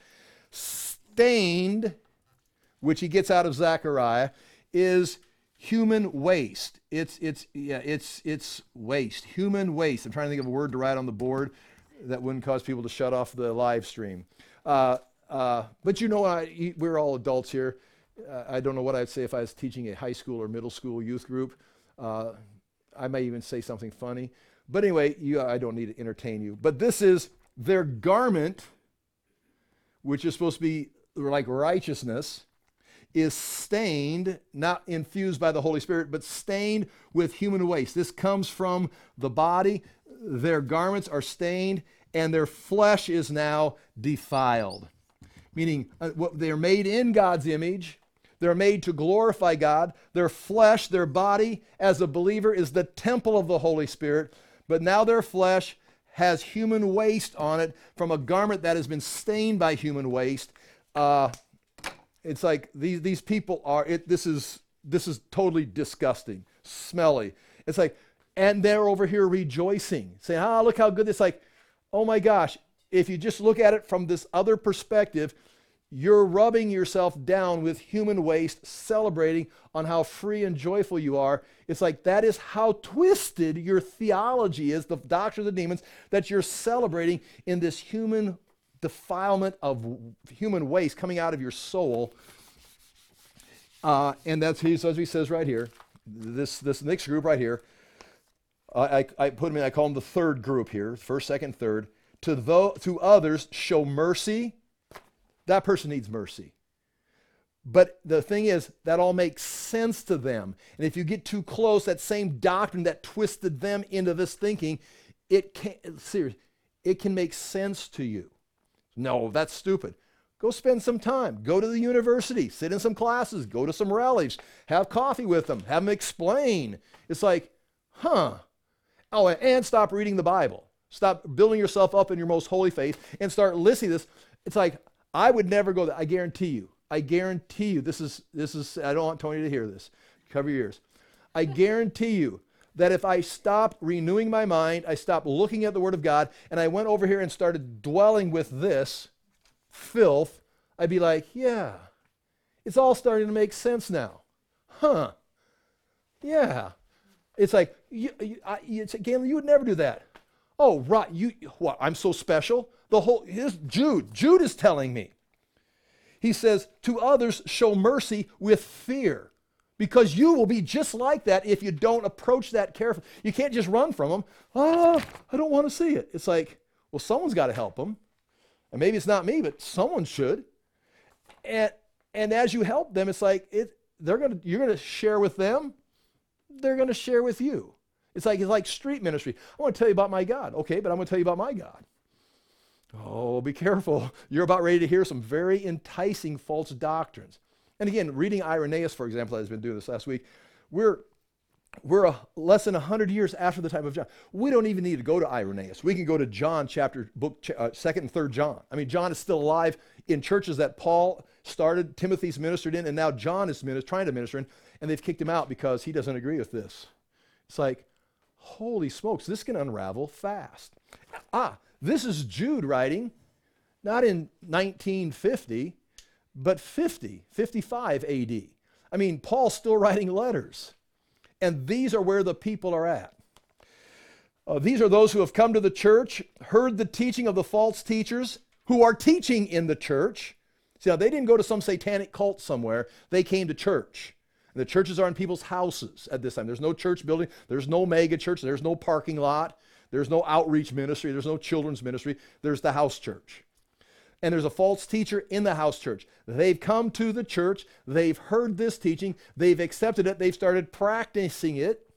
Stained, which he gets out of Zechariah, is human waste. It's waste. Human waste. I'm trying to think of a word to write on the board that wouldn't cause people to shut off the live stream. But we're all adults here. I don't know what I'd say if I was teaching a high school or middle school youth group. I may even say something funny. But anyway, I don't need to entertain you. But this is their garment, which is supposed to be like righteousness, is stained, not infused by the Holy Spirit, but stained with human waste. This comes from the body. Their garments are stained, and their flesh is now defiled. Meaning, they're made in God's image. They're made to glorify God. Their flesh, their body, as a believer, is the temple of the Holy Spirit. But now their flesh has human waste on it from a garment that has been stained by human waste. It's like these people are, this is totally disgusting, smelly. It's like, and they're over here rejoicing, saying, look how good this, like, oh my gosh, if you just look at it from this other perspective, you're rubbing yourself down with human waste, celebrating on how free and joyful you are. It's like that is how twisted your theology is, the doctrine of the demons, that you're celebrating in this human defilement of human waste coming out of your soul. And that's as he says right here, this next group right here, I put them in, I call them the third group here, first, second, third. To others show mercy. That person needs mercy. But the thing is, that all makes sense to them. And if you get too close, that same doctrine that twisted them into this thinking, it can make sense to you. No, that's stupid. Go spend some time. Go to the university. Sit in some classes. Go to some rallies. Have coffee with them. Have them explain. It's like, Oh, and stop reading the Bible. Stop building yourself up in your most holy faith and start listening to this. It's like, I would never go there. I guarantee you. This is, I don't want Tony to hear this. Cover your ears. I guarantee you that if I stopped renewing my mind, I stopped looking at the Word of God, and I went over here and started dwelling with this filth, I'd be like, yeah, it's all starting to make sense now. Huh. Yeah. It's like, Galen, you would never do that. Oh, right. What? I'm so special? Jude is telling me. He says, to others, show mercy with fear, because you will be just like that if you don't approach that carefully. You can't just run from them. Oh, I don't want to see it. It's like, well, someone's got to help them. And maybe it's not me, but someone should. And as you help them, it's like you're going to share with them. They're going to share with you. It's like street ministry. I want to tell you about my God. Okay, but I'm going to tell you about my God. Oh, be careful. You're about ready to hear some very enticing false doctrines. And again, reading Irenaeus, for example, I've been doing this last week, we're less than 100 years after the time of John. We don't even need to go to Irenaeus. We can go to John, 2nd and 3rd John. I mean, John is still alive in churches that Paul started, Timothy's ministered in, and now John is trying to minister in, and they've kicked him out because he doesn't agree with this. It's like, holy smokes, this can unravel fast. This is Jude writing, not in 1950, but 55 AD. I mean, Paul's still writing letters. And these are where the people are at. These are those who have come to the church, heard the teaching of the false teachers, who are teaching in the church. See, now they didn't go to some satanic cult somewhere. They came to church. And the churches are in people's houses at this time. There's no church building. There's no mega church. There's no parking lot. There's no outreach ministry. There's no children's ministry. There's the house church. And there's a false teacher in the house church. They've come to the church. They've heard this teaching. They've accepted it. They've started practicing it.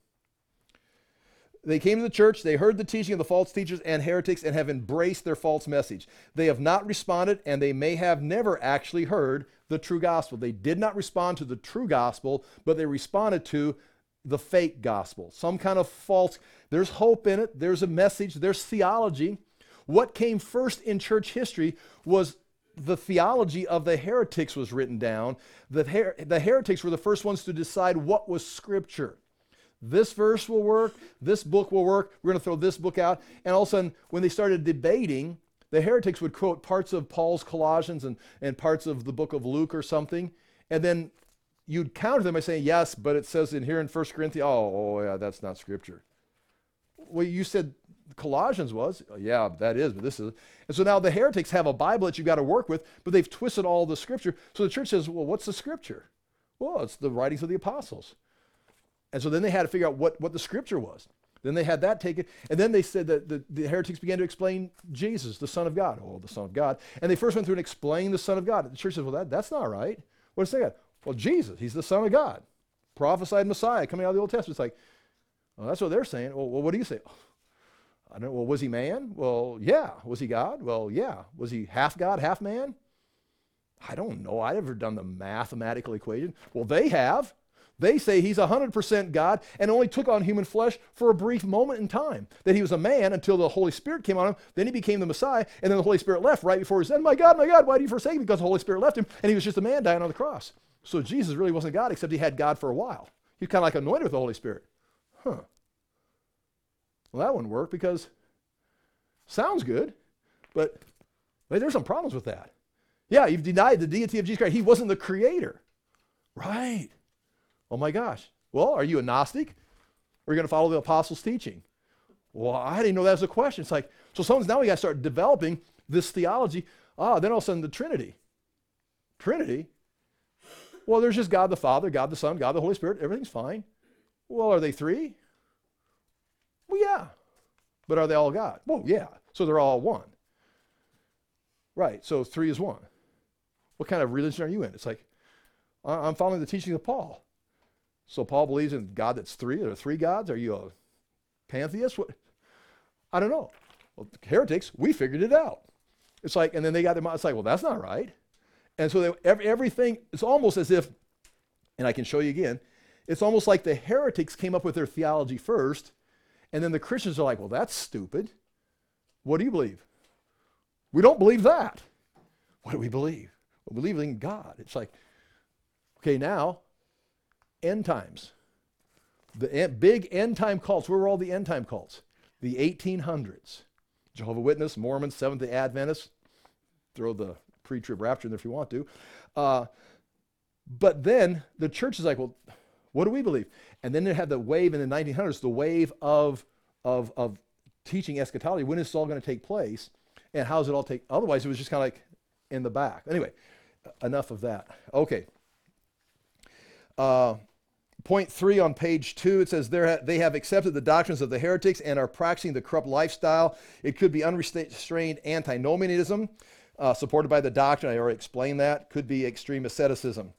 They came to the church. They heard the teaching of the false teachers and heretics and have embraced their false message. They have not responded, and they may have never actually heard the true gospel. They did not respond to the true gospel, but they responded to the fake gospel, some kind of false. There's hope in it. There's a message. There's theology. What came first in church history was the theology of the heretics was written down. The heretics were the first ones to decide what was Scripture. This verse will work. This book will work. We're going to throw this book out. And all of a sudden, when they started debating, the heretics would quote parts of Paul's Colossians and parts of the book of Luke or something. And then you'd counter them by saying, yes, but it says in here in 1 Corinthians, oh yeah, that's not Scripture. Well, you said Colossians was. Yeah, that is, but this is. And so now the heretics have a Bible that you've got to work with, but they've twisted all the Scripture. So the church says, well, what's the Scripture? Well, it's the writings of the apostles. And so then they had to figure out what the Scripture was. Then they had that taken, and then they said that the heretics began to explain Jesus, the Son of God. Oh, the Son of God. And they first went through and explained the Son of God. The church says, well, that's not right. What does it say? Well, Jesus, he's the Son of God. Prophesied Messiah coming out of the Old Testament. It's like, well, that's what they're saying. Well, what do you say? I don't know. Well, was he man? Well, yeah. Was he God? Well, yeah. Was he half God, half man? I don't know. I've never done the mathematical equation. Well, they have. They say he's 100% God and only took on human flesh for a brief moment in time. That he was a man until the Holy Spirit came on him. Then he became the Messiah, and then the Holy Spirit left right before he said, my God, why do you forsake me? Because the Holy Spirit left him, and he was just a man dying on the cross. So Jesus really wasn't God, except he had God for a while. He was kind of like anointed with the Holy Spirit. Well, that wouldn't work because sounds good, but there's some problems with that. Yeah, you've denied the deity of Jesus Christ. He wasn't the creator. Right. Oh my gosh. Well, are you a Gnostic? Or are you going to follow the apostles' teaching? Well, I didn't know that was a question. It's like, so now we got to start developing this theology. Then all of a sudden the Trinity. Trinity? Well, there's just God the Father, God the Son, God the Holy Spirit. Everything's fine. Well, are they three? Well, yeah. But are they all God? Well, yeah. So they're all one. Right. So three is one. What kind of religion are you in? It's like, I'm following the teaching of Paul. So Paul believes in God that's three. There are three gods. Are you a pantheist? What? I don't know. Well, heretics, we figured it out. It's like, and then they got them out. It's like, well, that's not right. And so everything, it's almost as if, and I can show you again, it's almost like the heretics came up with their theology first, and then the Christians are like, well, that's stupid. What do you believe? We don't believe that. What do we believe? We believe in God. It's like, okay, now, end times. The big end time cults. Where were all the end time cults? The 1800s. Jehovah's Witness, Mormons, Seventh-day Adventists. Throw the pre-trib rapture in there if you want to. But then the church is like, well, what do we believe? And then they had the wave in the 1900s, the wave of teaching eschatology. When is this all going to take place? And how does it all take? Otherwise, it was just kind of like in the back. Anyway, enough of that. Okay. Point 3 on page 2, it says they have accepted the doctrines of the heretics and are practicing the corrupt lifestyle. It could be unrestrained antinomianism, supported by the doctrine. I already explained that. Could be extreme asceticism.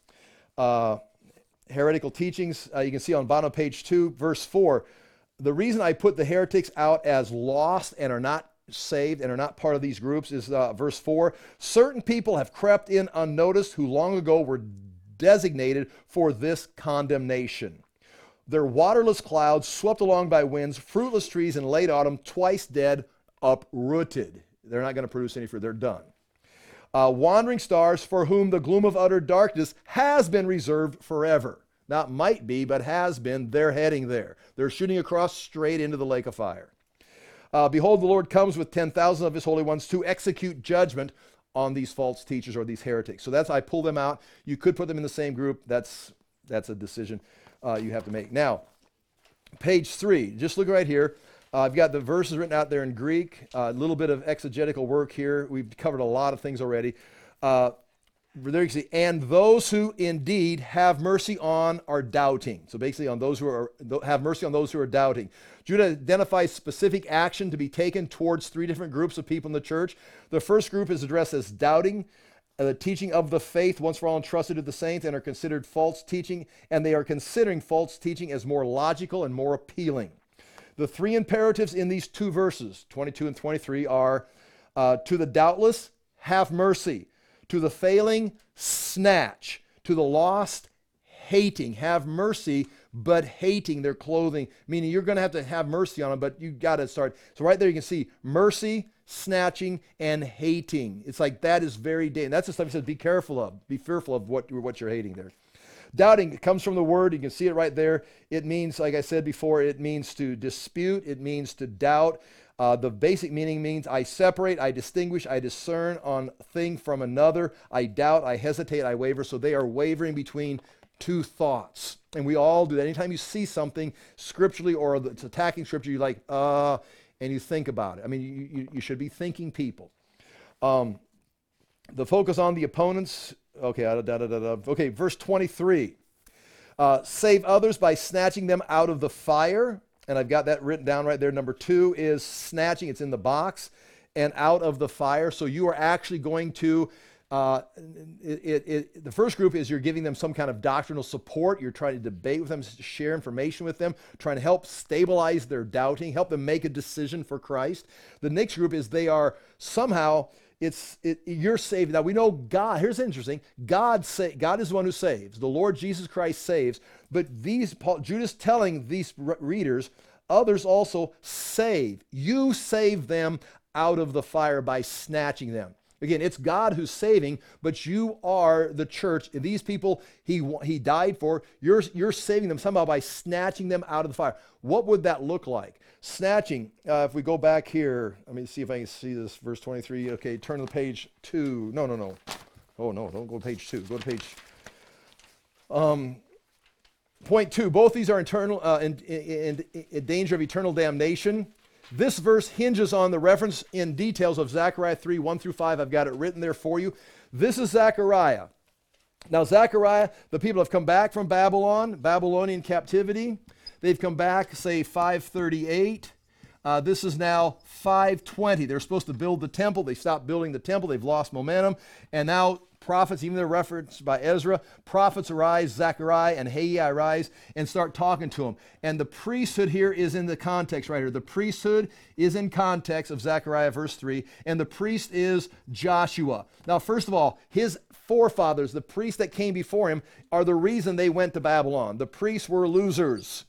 Heretical teachings, you can see on bottom of page 2, verse 4. The reason I put the heretics out as lost and are not saved and are not part of these groups is verse 4. Certain people have crept in unnoticed who long ago were designated for this condemnation. They're waterless clouds swept along by winds, fruitless trees in late autumn, twice dead, uprooted. They're not going to produce any fruit. They're done. Wandering stars for whom the gloom of utter darkness has been reserved forever. Not might be, but has been. They're heading there. They're shooting across straight into the lake of fire. Behold, the Lord comes with 10,000 of his holy ones to execute judgment on these false teachers or these heretics. So that's, I pull them out. You could put them in the same group. That's a decision you have to make. Now, page 3, just look right here. I've got the verses written out there in Greek, a little bit of exegetical work here. We've covered a lot of things already. There you can see, and those who indeed have mercy on are doubting. So basically on those who have mercy on those who are doubting. Jude identifies specific action to be taken towards 3 different groups of people in the church. The first group is addressed as doubting the teaching of the faith once for all entrusted to the saints and are considered false teaching, and they are considering false teaching as more logical and more appealing. The 3 imperatives in these 2 verses, 22 and 23, are to the doubtless, have mercy. To the failing, snatch. To the lost, hating. Have mercy, but hating their clothing. Meaning you're going to have mercy on them, but you got to start. So right there you can see mercy, snatching, and hating. It's like that is very dangerous. That's the stuff he says be careful of. Be fearful of what you're hating there. Doubting, it comes from the word. You can see it right there. It means, like I said before, it means to dispute. It means to doubt. The basic meaning means I separate, I distinguish, I discern on thing from another. I doubt, I hesitate, I waver. So they are wavering between 2 thoughts. And we all do that. Anytime you see something scripturally or it's attacking scripture, you're like, and you think about it. I mean, you should be thinking people. The focus on the opponents. Okay, okay, verse 23. Save others by snatching them out of the fire. And I've got that written down right there. Number 2 is snatching. It's in the box. And out of the fire. So you are actually going to, the first group is you're giving them some kind of doctrinal support. You're trying to debate with them, share information with them, trying to help stabilize their doubting, help them make a decision for Christ. The next group is they are somehow, you're saved. Now we know God, here's interesting, God is the one who saves. The Lord Jesus Christ saves. But Jude is telling these readers, others also save. You save them out of the fire by snatching them. Again, it's God who's saving, but you are the church. These people he died for, you're saving them somehow by snatching them out of the fire. What would that look like? Snatching, if we go back here, let me see if I can see this, verse 23. Okay, turn to page 2. No. Oh, no, don't go to page 2. Go to page... Point 2, both these are in danger of eternal damnation. This verse hinges on the reference in details of Zechariah 3, 1 through 5. I've got it written there for you. This is Zechariah. Now, Zechariah, the people have come back from Babylonian captivity. They've come back, say, 538. This is now 520. They're supposed to build the temple. They stopped building the temple. They've lost momentum. And now prophets, even they're referenced by Ezra, prophets arise, Zechariah and Haggai arise and start talking to them. And the priesthood here is in the context right here. The priesthood is in context of Zechariah verse 3, and the priest is Joshua. Now, first of all, his forefathers, the priests that came before him, are the reason they went to Babylon. The priests were losers.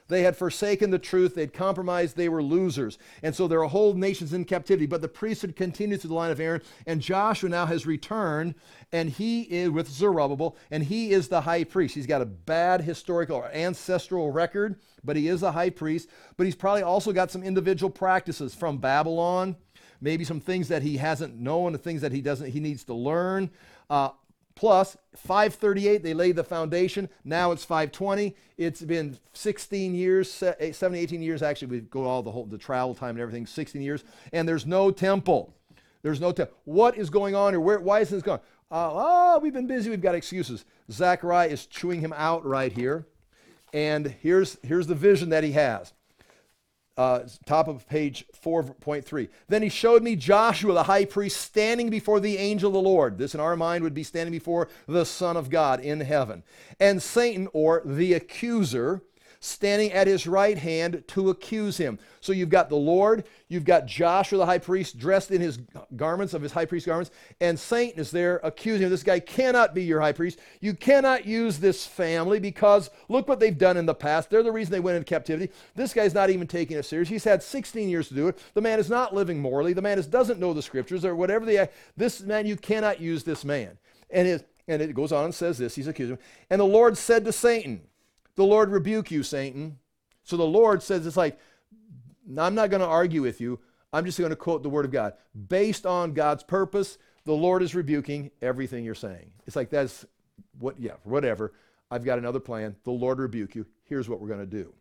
They had forsaken the truth. They'd compromised. They were losers. And so their whole nation's in captivity. But the priesthood continued through the line of Aaron. And Joshua now has returned, and he is with Zerubbabel, and he is the high priest. He's got a bad historical or ancestral record, but he is the high priest. But he's probably also got some individual practices from Babylon, maybe some things that he hasn't known, the things that he needs to learn. Plus, 538, they laid the foundation. Now it's 520. It's been 16 years, 17, 18 years. Actually, we go all the travel time and everything, 16 years. And there's no temple. There's no temple. What is going on here? Why isn't this going on? We've been busy. We've got excuses. Zechariah is chewing him out right here. And here's the vision that he has. Top of page 4.3. Then he showed me Joshua, the high priest, standing before the angel of the Lord. This in our mind would be standing before the Son of God in heaven. And Satan, or the accuser, standing at his right hand to accuse him. So you've got the Lord, you've got Joshua the high priest dressed in his garments, of his high priest garments, and Satan is there accusing him. This guy cannot be your high priest. You cannot use this family because look what they've done in the past. They're the reason they went into captivity. This guy's not even taking it serious. He's had 16 years to do it. The man is not living morally. The man doesn't know the scriptures or whatever this man, you cannot use this man. And it goes on and says this, he's accusing him. And the Lord said to Satan, the Lord rebuke you, Satan. So the Lord says, it's like, I'm not going to argue with you. I'm just going to quote the word of God. Based on God's purpose, the Lord is rebuking everything you're saying. It's like, whatever. I've got another plan. The Lord rebuke you. Here's what we're going to do.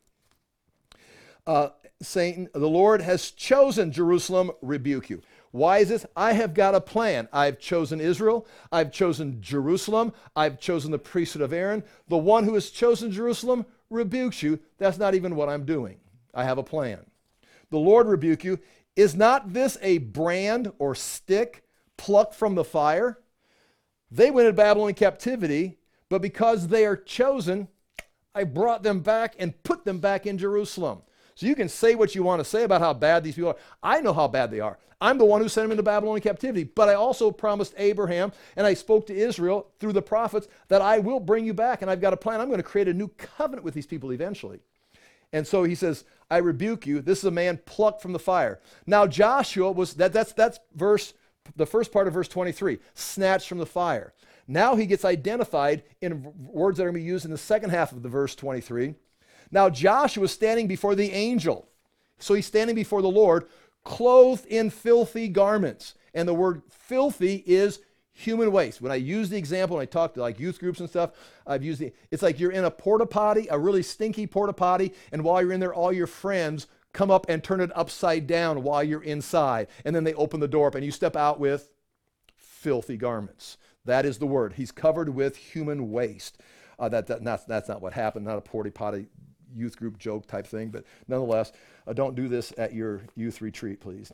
Satan, the Lord has chosen Jerusalem, rebuke you. Why is this? I have got a plan. I've chosen Israel. I've chosen Jerusalem. I've chosen the priesthood of Aaron. The one who has chosen Jerusalem rebukes you. That's not even what I'm doing. I have a plan. The Lord rebuke you. Is not this a brand or stick plucked from the fire? They went into Babylon in captivity, but because they are chosen, I brought them back and put them back in Jerusalem. So you can say what you want to say about how bad these people are. I know how bad they are. I'm the one who sent them into Babylonian captivity. But I also promised Abraham, and I spoke to Israel through the prophets, that I will bring you back, and I've got a plan. I'm going to create a new covenant with these people eventually. And so he says, I rebuke you. This is a man plucked from the fire. Now Joshua was, that's the first part of verse 23, snatched from the fire. Now he gets identified in words that are going to be used in the second half of the verse 23. Now Joshua was standing before the angel. So he's standing before the Lord, clothed in filthy garments. And the word filthy is human waste. When I use the example, when I talk to like youth groups and stuff, it's like you're in a porta potty, a really stinky porta potty, and while you're in there, all your friends come up and turn it upside down while you're inside. And then they open the door up and you step out with filthy garments. That is the word. He's covered with human waste. That's not what happened, not a porta potty youth group joke type thing, but nonetheless, don't do this at your youth retreat, please.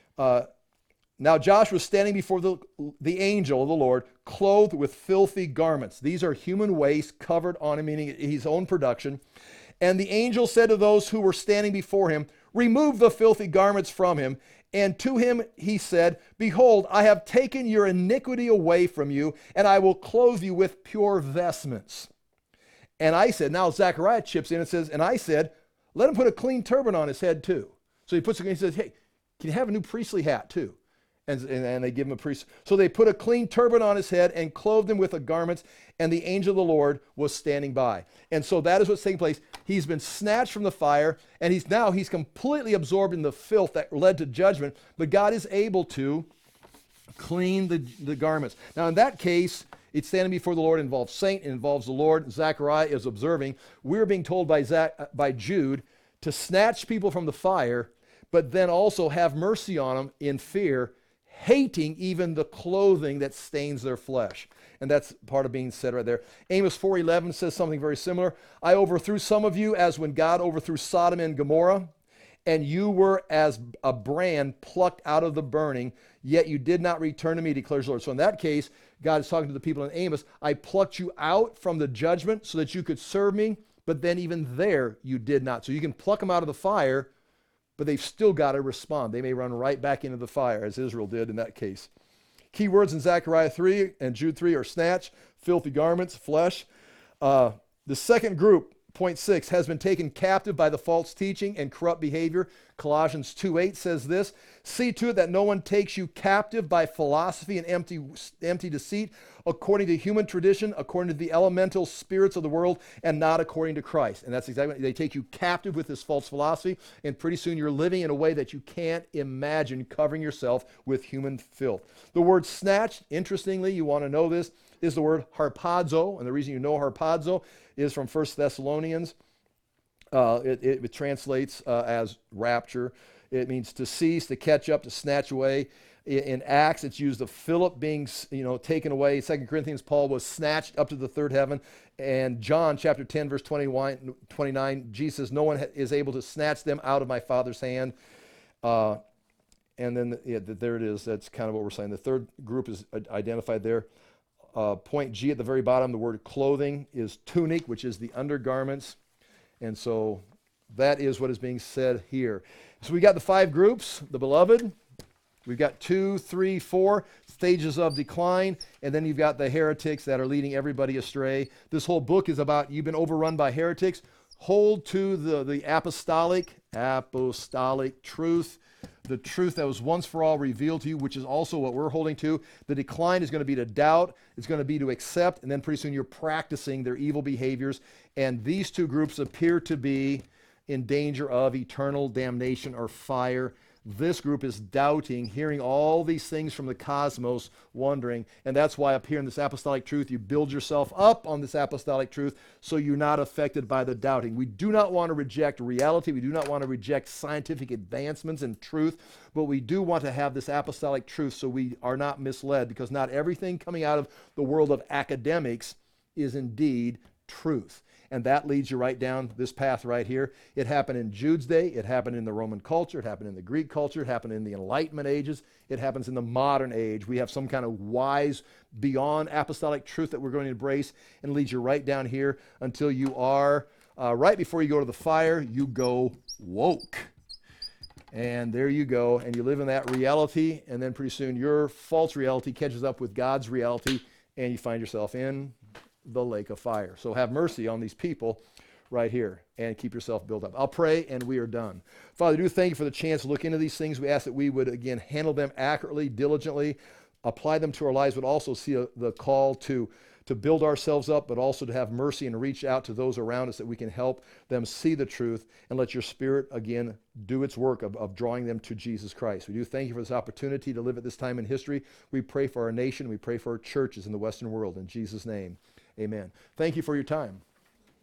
Now Joshua was standing before the angel of the Lord, clothed with filthy garments. These are human waste covered on him, meaning his own production. And the angel said to those who were standing before him, remove the filthy garments from him. And to him he said, behold, I have taken your iniquity away from you, and I will clothe you with pure vestments. And I said, now Zechariah chips in and says, and I said, let him put a clean turban on his head too. So he says, hey, can you have a new priestly hat too? And they give him a priest. So they put a clean turban on his head and clothed him with the garments, and the angel of the Lord was standing by. And so that is what's taking place. He's been snatched from the fire, and he's completely absorbed in the filth that led to judgment, but God is able to clean the garments. Now in that case, it's standing before the Lord involves Satan, it involves the Lord. Zechariah is observing. We're being told by Jude to snatch people from the fire, but then also have mercy on them in fear, hating even the clothing that stains their flesh. And that's part of being said right there. Amos 4:11 says something very similar. I overthrew some of you as when God overthrew Sodom and Gomorrah, and you were as a brand plucked out of the burning, yet you did not return to me, declares the Lord. So in that case, God is talking to the people in Amos. I plucked you out from the judgment so that you could serve me, but then even there you did not. So you can pluck them out of the fire, but they've still got to respond. They may run right back into the fire, as Israel did in that case. Key words in Zechariah 3 and Jude 3 are snatch, filthy garments, flesh. The second group Point 6, has been taken captive by the false teaching and corrupt behavior. Colossians 2:8 says this, see to it that no one takes you captive by philosophy and empty deceit, according to human tradition, according to the elemental spirits of the world, and not according to Christ. And that's exactly, they take you captive with this false philosophy, and pretty soon you're living in a way that you can't imagine, covering yourself with human filth. The word snatched, interestingly, you want to know this, is the word harpazo, and the reason you know harpazo is from 1 Thessalonians. It translates as rapture. It means to seize, to catch up, to snatch away. In Acts, it's used of Philip being, taken away. 2 Corinthians, Paul was snatched up to the third heaven. And John chapter 10, verse 29, Jesus says, no one is able to snatch them out of my Father's hand. And then there it is. That's kind of what we're saying. The third group is identified there. Point G at the very bottom, the word clothing is tunic, which is the undergarments. And so that is what is being said here. So we got the 5 groups, the beloved. We've got 2, 3, 4 stages of decline. And then you've got the heretics that are leading everybody astray. This whole book is about you've been overrun by heretics. Hold to the apostolic truth, the truth that was once for all revealed to you, which is also what we're holding to. The decline is going to be to doubt. It's going to be to accept. And then pretty soon you're practicing their evil behaviors. And these 2 groups appear to be in danger of eternal damnation or fire. This group is doubting, hearing all these things from the cosmos, wondering. And that's why up here in this apostolic truth, you build yourself up on this apostolic truth so you're not affected by the doubting. We do not want to reject reality. We do not want to reject scientific advancements in truth, but we do want to have this apostolic truth so we are not misled, because not everything coming out of the world of academics is indeed truth. And that leads you right down this path right here. It happened in Jude's day. It happened in the Roman culture. It happened in the Greek culture. It happened in the Enlightenment ages. It happens in the modern age. We have some kind of wise, beyond apostolic truth that we're going to embrace, and leads you right down here until you are, right before you go to the fire, you go woke. And there you go. And you live in that reality. And then pretty soon your false reality catches up with God's reality, and you find yourself in the lake of fire. So have mercy on these people right here and keep yourself built up. I'll pray and we are done. Father, I do thank you for the chance to look into these things. We ask that we would, again, handle them accurately, diligently, apply them to our lives, but also see the call to build ourselves up, but also to have mercy and reach out to those around us that we can help them see the truth, and let your Spirit, again, do its work of drawing them to Jesus Christ. We do thank you for this opportunity to live at this time in history. We pray for our nation. We pray for our churches in the Western world. In Jesus' name, amen. Thank you for your time.